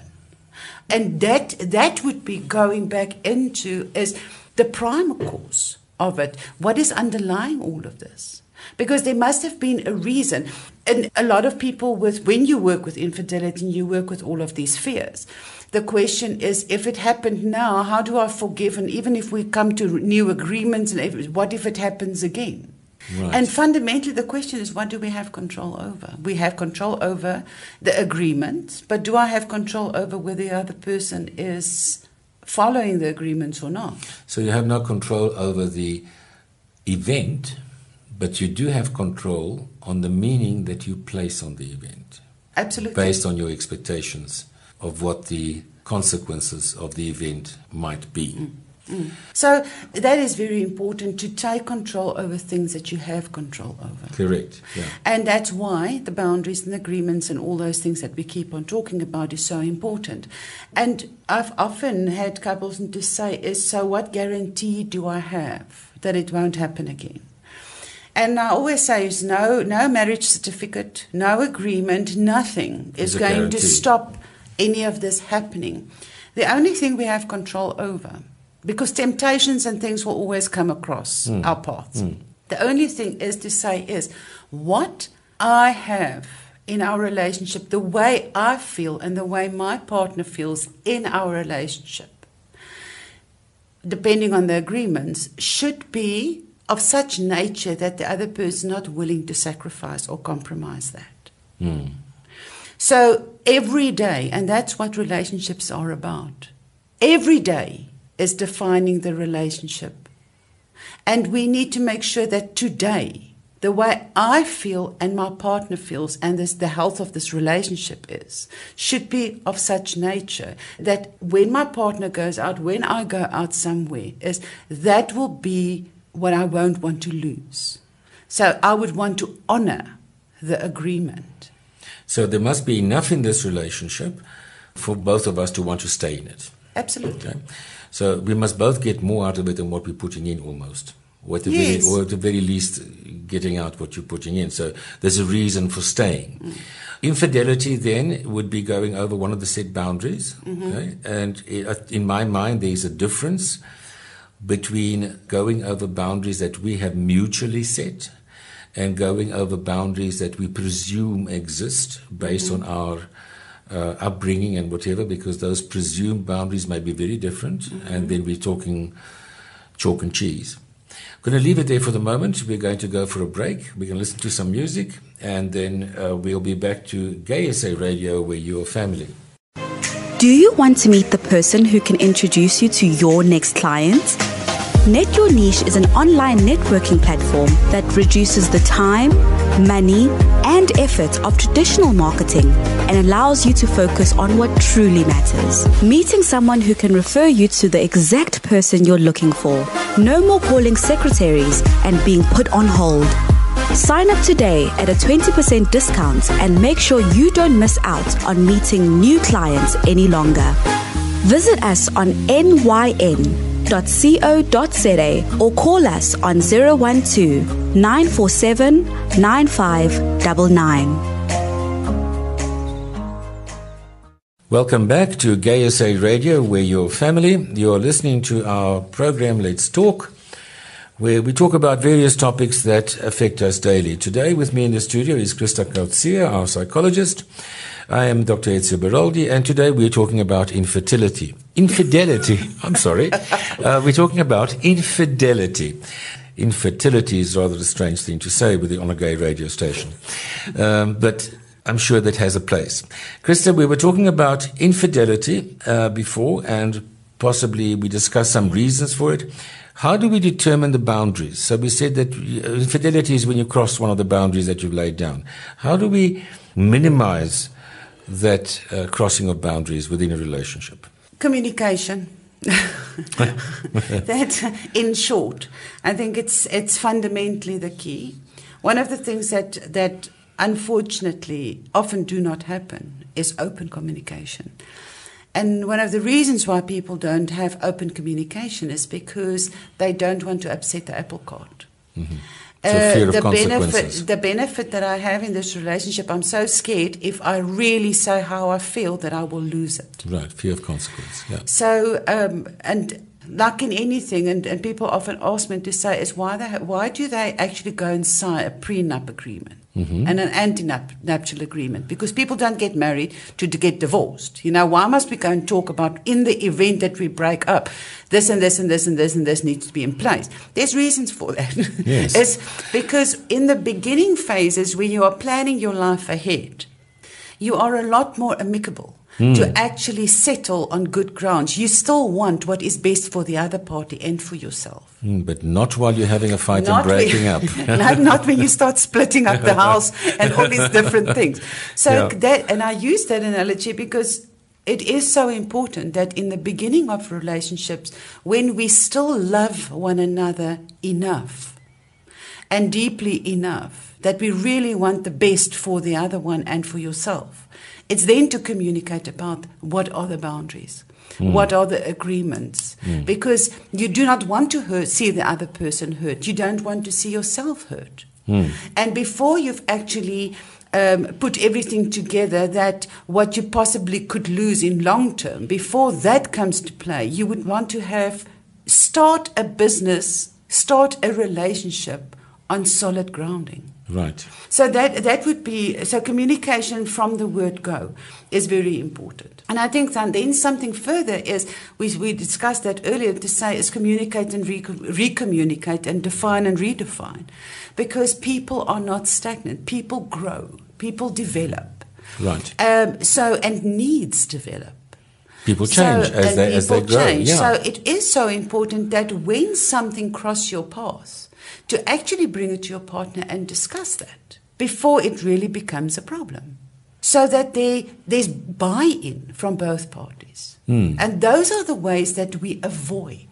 Speaker 2: And that that would be going back into is the primal cause of it. What is underlying all of this? Because there must have been a reason. And a lot of people, with when you work with infidelity and you work with all of these fears, the question is, if it happened now, how do I forgive? And even if we come to new agreements, and if, what if it happens again? Right. And fundamentally, the question is, what do we have control over? We have control over the agreement, but do I have control over whether the other person is following the agreements or not?
Speaker 1: So you have no control over the event, but you do have control on the meaning that you place on the event.
Speaker 2: Absolutely.
Speaker 1: Based on your expectations of what the consequences of the event might be.
Speaker 2: Mm. Mm. So that is very important, to take control over things that you have control over.
Speaker 1: Correct. Yeah.
Speaker 2: And that's why the boundaries and agreements and all those things that we keep on talking about is so important. And I've often had couples to say is, so what guarantee do I have that it won't happen again? And I always say is no, no marriage certificate, no agreement, nothing is going
Speaker 1: guarantee.
Speaker 2: to stop any of this happening. The only thing we have control over, because temptations and things will always come across mm. our paths. Mm. The only thing is to say is what I have in our relationship, the way I feel and the way my partner feels in our relationship, depending on the agreements, should be of such nature that the other person is not willing to sacrifice or compromise that. Mm. So every day, and that's what relationships are about, every day is defining the relationship. And we need to make sure that today, the way I feel and my partner feels and this, the health of this relationship is, should be of such nature that when my partner goes out, when I go out somewhere, is that will be what I won't want to lose. So I would want to honor the agreement.
Speaker 1: So there must be enough in this relationship for both of us to want to stay in it.
Speaker 2: Absolutely.
Speaker 1: Okay? So we must both get more out of it than what we're putting in almost. Or at the,
Speaker 2: yes.
Speaker 1: very, or at the very least getting out what you're putting in. So there's a reason for staying. Mm. Infidelity then would be going over one of the set boundaries. Mm-hmm. Okay? And in my mind there's a difference between going over boundaries that we have mutually set and going over boundaries that we presume exist based
Speaker 2: Mm-hmm.
Speaker 1: on our uh, upbringing and whatever, because those presumed boundaries may be very different,
Speaker 2: Mm-hmm.
Speaker 1: and then we're talking chalk and cheese. I'm going to leave it there for the moment. We're going to go for a break. We're going to listen to some music, and then uh, we'll be back to Gay S A Radio, where you're family.
Speaker 5: Do you want to meet the person who can introduce you to your next client? Net Your Niche is an online networking platform that reduces the time, money, and effort of traditional marketing and allows you to focus on what truly matters. Meeting someone who can refer you to the exact person you're looking for. No more calling secretaries and being put on hold. Sign up today at a twenty percent discount and make sure you don't miss out on meeting new clients any longer. Visit us on N Y N dot co dot za or call us on zero one two, nine four seven, nine five nine nine.
Speaker 1: Welcome back to Gay S A Radio, where you're family. You're listening to our program Let's Talk, where we talk about various topics that affect us daily. Today with me in the studio is Christa Kautzia, our psychologist. I am Doctor Ezio Beroldi, and today we're talking about infertility. Infidelity, I'm sorry. Uh, we're talking about infidelity. Infertility is rather a strange thing to say with the, on a gay radio station. Um, but I'm sure that has a place. Christa, we were talking about infidelity uh, before, and possibly we discussed some reasons for it. How do we determine the boundaries? So we said that infidelity is when you cross one of the boundaries that you've laid down. How do we minimize that uh, crossing of boundaries within a relationship?
Speaker 2: Communication. That, in short, I think it's it's fundamentally the key. One of the things that that unfortunately often do not happen is open communication. And one of the reasons why people don't have open communication is because they don't want to upset the apple cart.
Speaker 1: Mm-hmm. So fear of
Speaker 2: the
Speaker 1: consequences.
Speaker 2: benefit, the benefit that I have in this relationship, I'm so scared if I really say how I feel that I will lose it.
Speaker 1: Right, fear of consequence, yeah.
Speaker 2: So, um, and like in anything, and, and people often ask me to say, is why they ha- why do they actually go and sign a prenup agreement
Speaker 1: Mm-hmm.
Speaker 2: and an anti-nuptial agreement? Because people don't get married to, to get divorced. You know, why must we go and talk about, in the event that we break up, this and this and this and this and this needs to be in place? There's reasons for that.
Speaker 1: Yes.
Speaker 2: It's because in the beginning phases, when you are planning your life ahead, you are a lot more amicable. Mm. To actually settle on good grounds. You still want what is best for the other party and for yourself.
Speaker 1: Mm, but not while you're having a fight
Speaker 2: Not
Speaker 1: and breaking
Speaker 2: when,
Speaker 1: up.
Speaker 2: not, not when you start splitting up the house and all these different things. So
Speaker 1: Yeah.
Speaker 2: that, and I use that analogy because it is so important that in the beginning of relationships, when we still love one another enough and deeply enough, that we really want the best for the other one and for yourself, it's then to communicate about what are the boundaries, mm. what are the agreements, mm. because you do not want to hurt, see the other person hurt. You don't want to see yourself hurt. Mm. And before you've actually um, put everything together, that what you possibly could lose in long term, before that comes to play, you would want to have start a business, start a relationship on solid grounding.
Speaker 1: Right.
Speaker 2: So that that would be, so communication from the word go is very important. And I think that then something further is, we, we discussed that earlier, to say is communicate and re- recommunicate and define and redefine. Because people are not stagnant. People grow. People develop.
Speaker 1: Right.
Speaker 2: Um, so, and needs develop.
Speaker 1: People change
Speaker 2: so,
Speaker 1: as, they, as they grow.
Speaker 2: Change.
Speaker 1: Yeah.
Speaker 2: So it is so important that when something crosses your path, to actually bring it to your partner and discuss that before it really becomes a problem. So that there, there's buy-in from both parties. Mm. And those are the ways that we avoid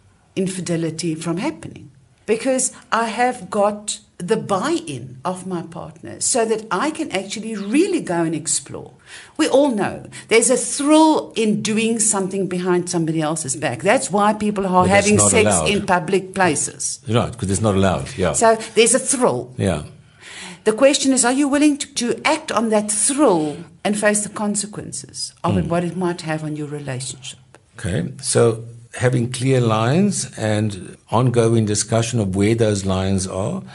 Speaker 2: infidelity from happening. Because I have got the buy-in of my partner so that I can actually really go and explore. We all know there's a thrill in doing something behind somebody else's back. That's why people are
Speaker 1: But
Speaker 2: having
Speaker 1: that's not
Speaker 2: sex
Speaker 1: allowed.
Speaker 2: in public places.
Speaker 1: Right, because it's not allowed, yeah.
Speaker 2: So there's a thrill.
Speaker 1: Yeah.
Speaker 2: The question is, are you willing to, to act on that thrill and face the consequences of it, what it might have on your relationship?
Speaker 1: Okay, so having clear lines and ongoing discussion of where those lines are,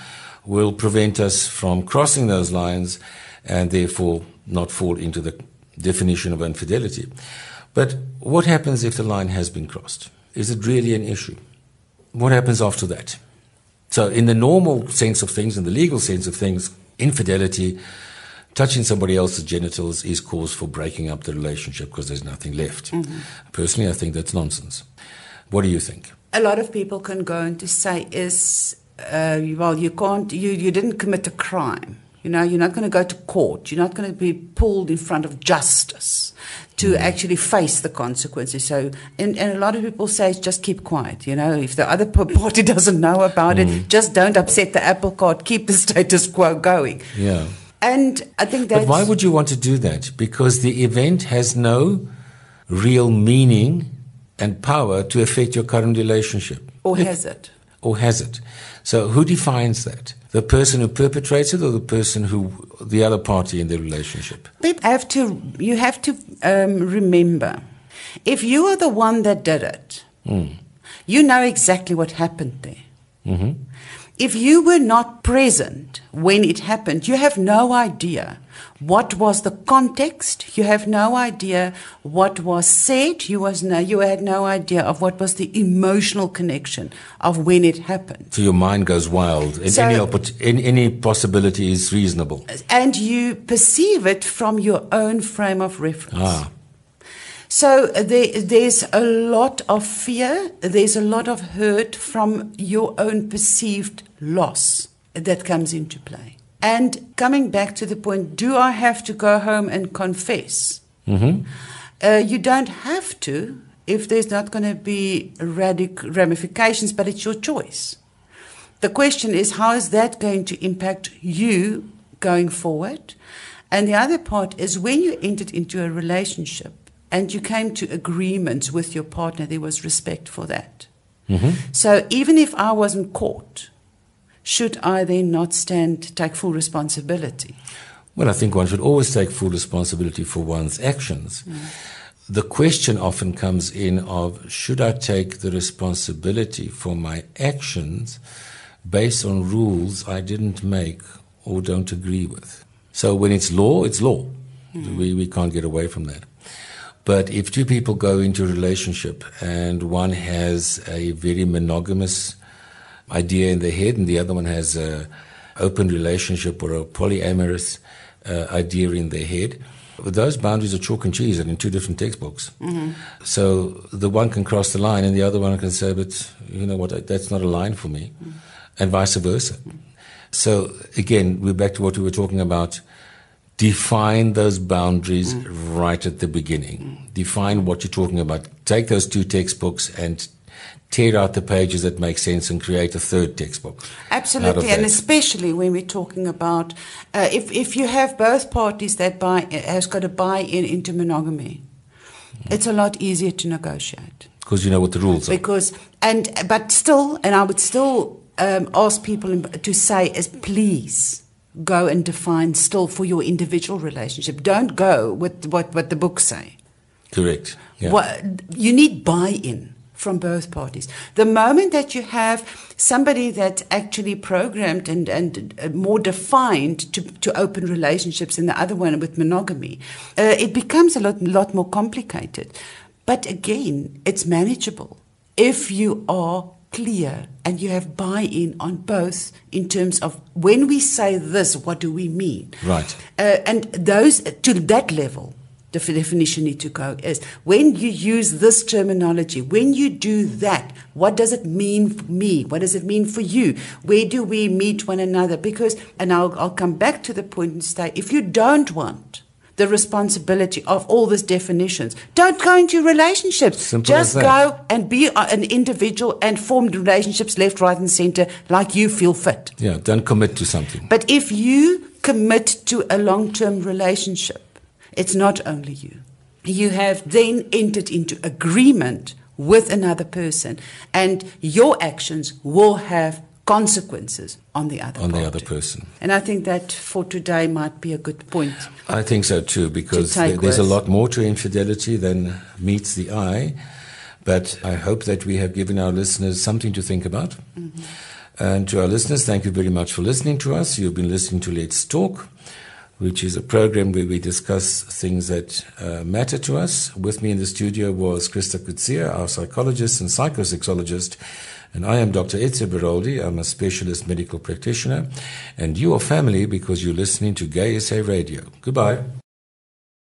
Speaker 1: will prevent us from crossing those lines and therefore not fall into the definition of infidelity. But what happens if the line has been crossed? Is it really an issue? What happens after that? So in the normal sense of things, in the legal sense of things, infidelity, touching somebody else's genitals is cause for breaking up the relationship because there's nothing left. Mm-hmm. Personally, I think that's nonsense. What do you think?
Speaker 2: A lot of people can go on to say is, uh, well, you can't, you, you didn't commit a crime. You know, you're not going to go to court. You're not going to be pulled in front of justice to mm. actually face the consequences. So, and, and a lot of people say, just keep quiet. You know, if the other party doesn't know about mm. it, just don't upset the apple cart. Keep the status quo going.
Speaker 1: Yeah.
Speaker 2: And I think that's...
Speaker 1: But why would you want to do that? Because the event has no real meaning and power to affect your current relationship.
Speaker 2: Or has it?
Speaker 1: Or has it? So who defines that? The person who perpetrates it or the person who, the other party in the relationship?
Speaker 2: People have to, you have to um, remember, if you are the one that did it, mm. you know exactly what happened there.
Speaker 1: Mm-hmm.
Speaker 2: If you were not present when it happened, you have no idea what was the context. You have no idea what was said. You was no, you had no idea of what was the emotional connection of when it happened.
Speaker 1: So your mind goes wild. And
Speaker 2: so,
Speaker 1: any, oppor- any, any possibility is reasonable.
Speaker 2: And you perceive it from your own frame of reference.
Speaker 1: Ah.
Speaker 2: So there, there's a lot of fear, there's a lot of hurt from your own perceived loss that comes into play. And coming back to the point, do I have to go home and confess?
Speaker 1: Mm-hmm.
Speaker 2: Uh, you don't have to if there's not going to be radical ramifications, but it's your choice. The question is, how is that going to impact you going forward? And the other part is when you entered into a relationship, and you came to agreements with your partner, there was respect for that.
Speaker 1: Mm-hmm.
Speaker 2: So even if I wasn't caught, should I then not stand, take full responsibility?
Speaker 1: Well, I think one should always take full responsibility for one's actions. Mm. The question often comes in of, should I take the responsibility for my actions based on rules I didn't make or don't agree with? So when it's law, it's law. Mm. We, we can't get away from that. But if two people go into a relationship and one has a very monogamous idea in their head and the other one has an open relationship or a polyamorous uh, idea in their head, those boundaries are chalk and cheese and in two different textbooks.
Speaker 2: Mm-hmm.
Speaker 1: So the one can cross the line and the other one can say, but you know what, that's not a line for me, mm-hmm. and vice versa. Mm-hmm. So again, we're back to what we were talking about. Define those boundaries mm. right at the beginning. Mm. Define what you're talking about. Take those two textbooks and tear out the pages that make sense and create a third textbook.
Speaker 2: Absolutely, and especially when we're talking about uh, if if you have both parties that buy has got to buy in into monogamy, mm. it's a lot easier to negotiate
Speaker 1: because you know what the rules are.
Speaker 2: Because and but still, and I would still um, ask people to say is please. Go and define still for your individual relationship. Don't go with what, what the books say.
Speaker 1: Correct. Yeah.
Speaker 2: What, you need buy-in from both parties. The moment that you have somebody that's actually programmed and, and more defined to, to open relationships and the other one with monogamy, uh, it becomes a lot, lot more complicated. But again, it's manageable if you are clear and you have buy-in on both in terms of when we say this, what do we mean?
Speaker 1: Right.
Speaker 2: Uh, and those to that level, the definition need to go is when you use this terminology, when you do that, what does it mean for me? What does it mean for you? Where do we meet one another? Because, and I'll, I'll come back to the point and say, if you don't want the responsibility of all these definitions, don't go into relationships.
Speaker 1: Simple
Speaker 2: Just
Speaker 1: as that.
Speaker 2: go and be an individual and form relationships left, right, and center like you feel fit.
Speaker 1: Yeah, don't commit to something.
Speaker 2: But if you commit to a long-term relationship, it's not only you. You have then entered into agreement with another person, and your actions will have consequences on the other
Speaker 1: on
Speaker 2: party.
Speaker 1: the other person.
Speaker 2: And I think that for today might be a good point.
Speaker 1: I think so too, because
Speaker 2: to
Speaker 1: th- there's
Speaker 2: with.
Speaker 1: a lot more to infidelity than meets the eye. But I hope that we have given our listeners something to think about.
Speaker 2: Mm-hmm.
Speaker 1: And to our listeners, thank you very much for listening to us. You've been listening to Let's Talk, which is a program where we discuss things that uh, matter to us. With me in the studio was Christa Coetzee, our psychologist and psychosexologist, and I am Doctor Etse Beroldi. I'm a specialist medical practitioner, and you are family because you're listening to Gay S A Radio. Goodbye.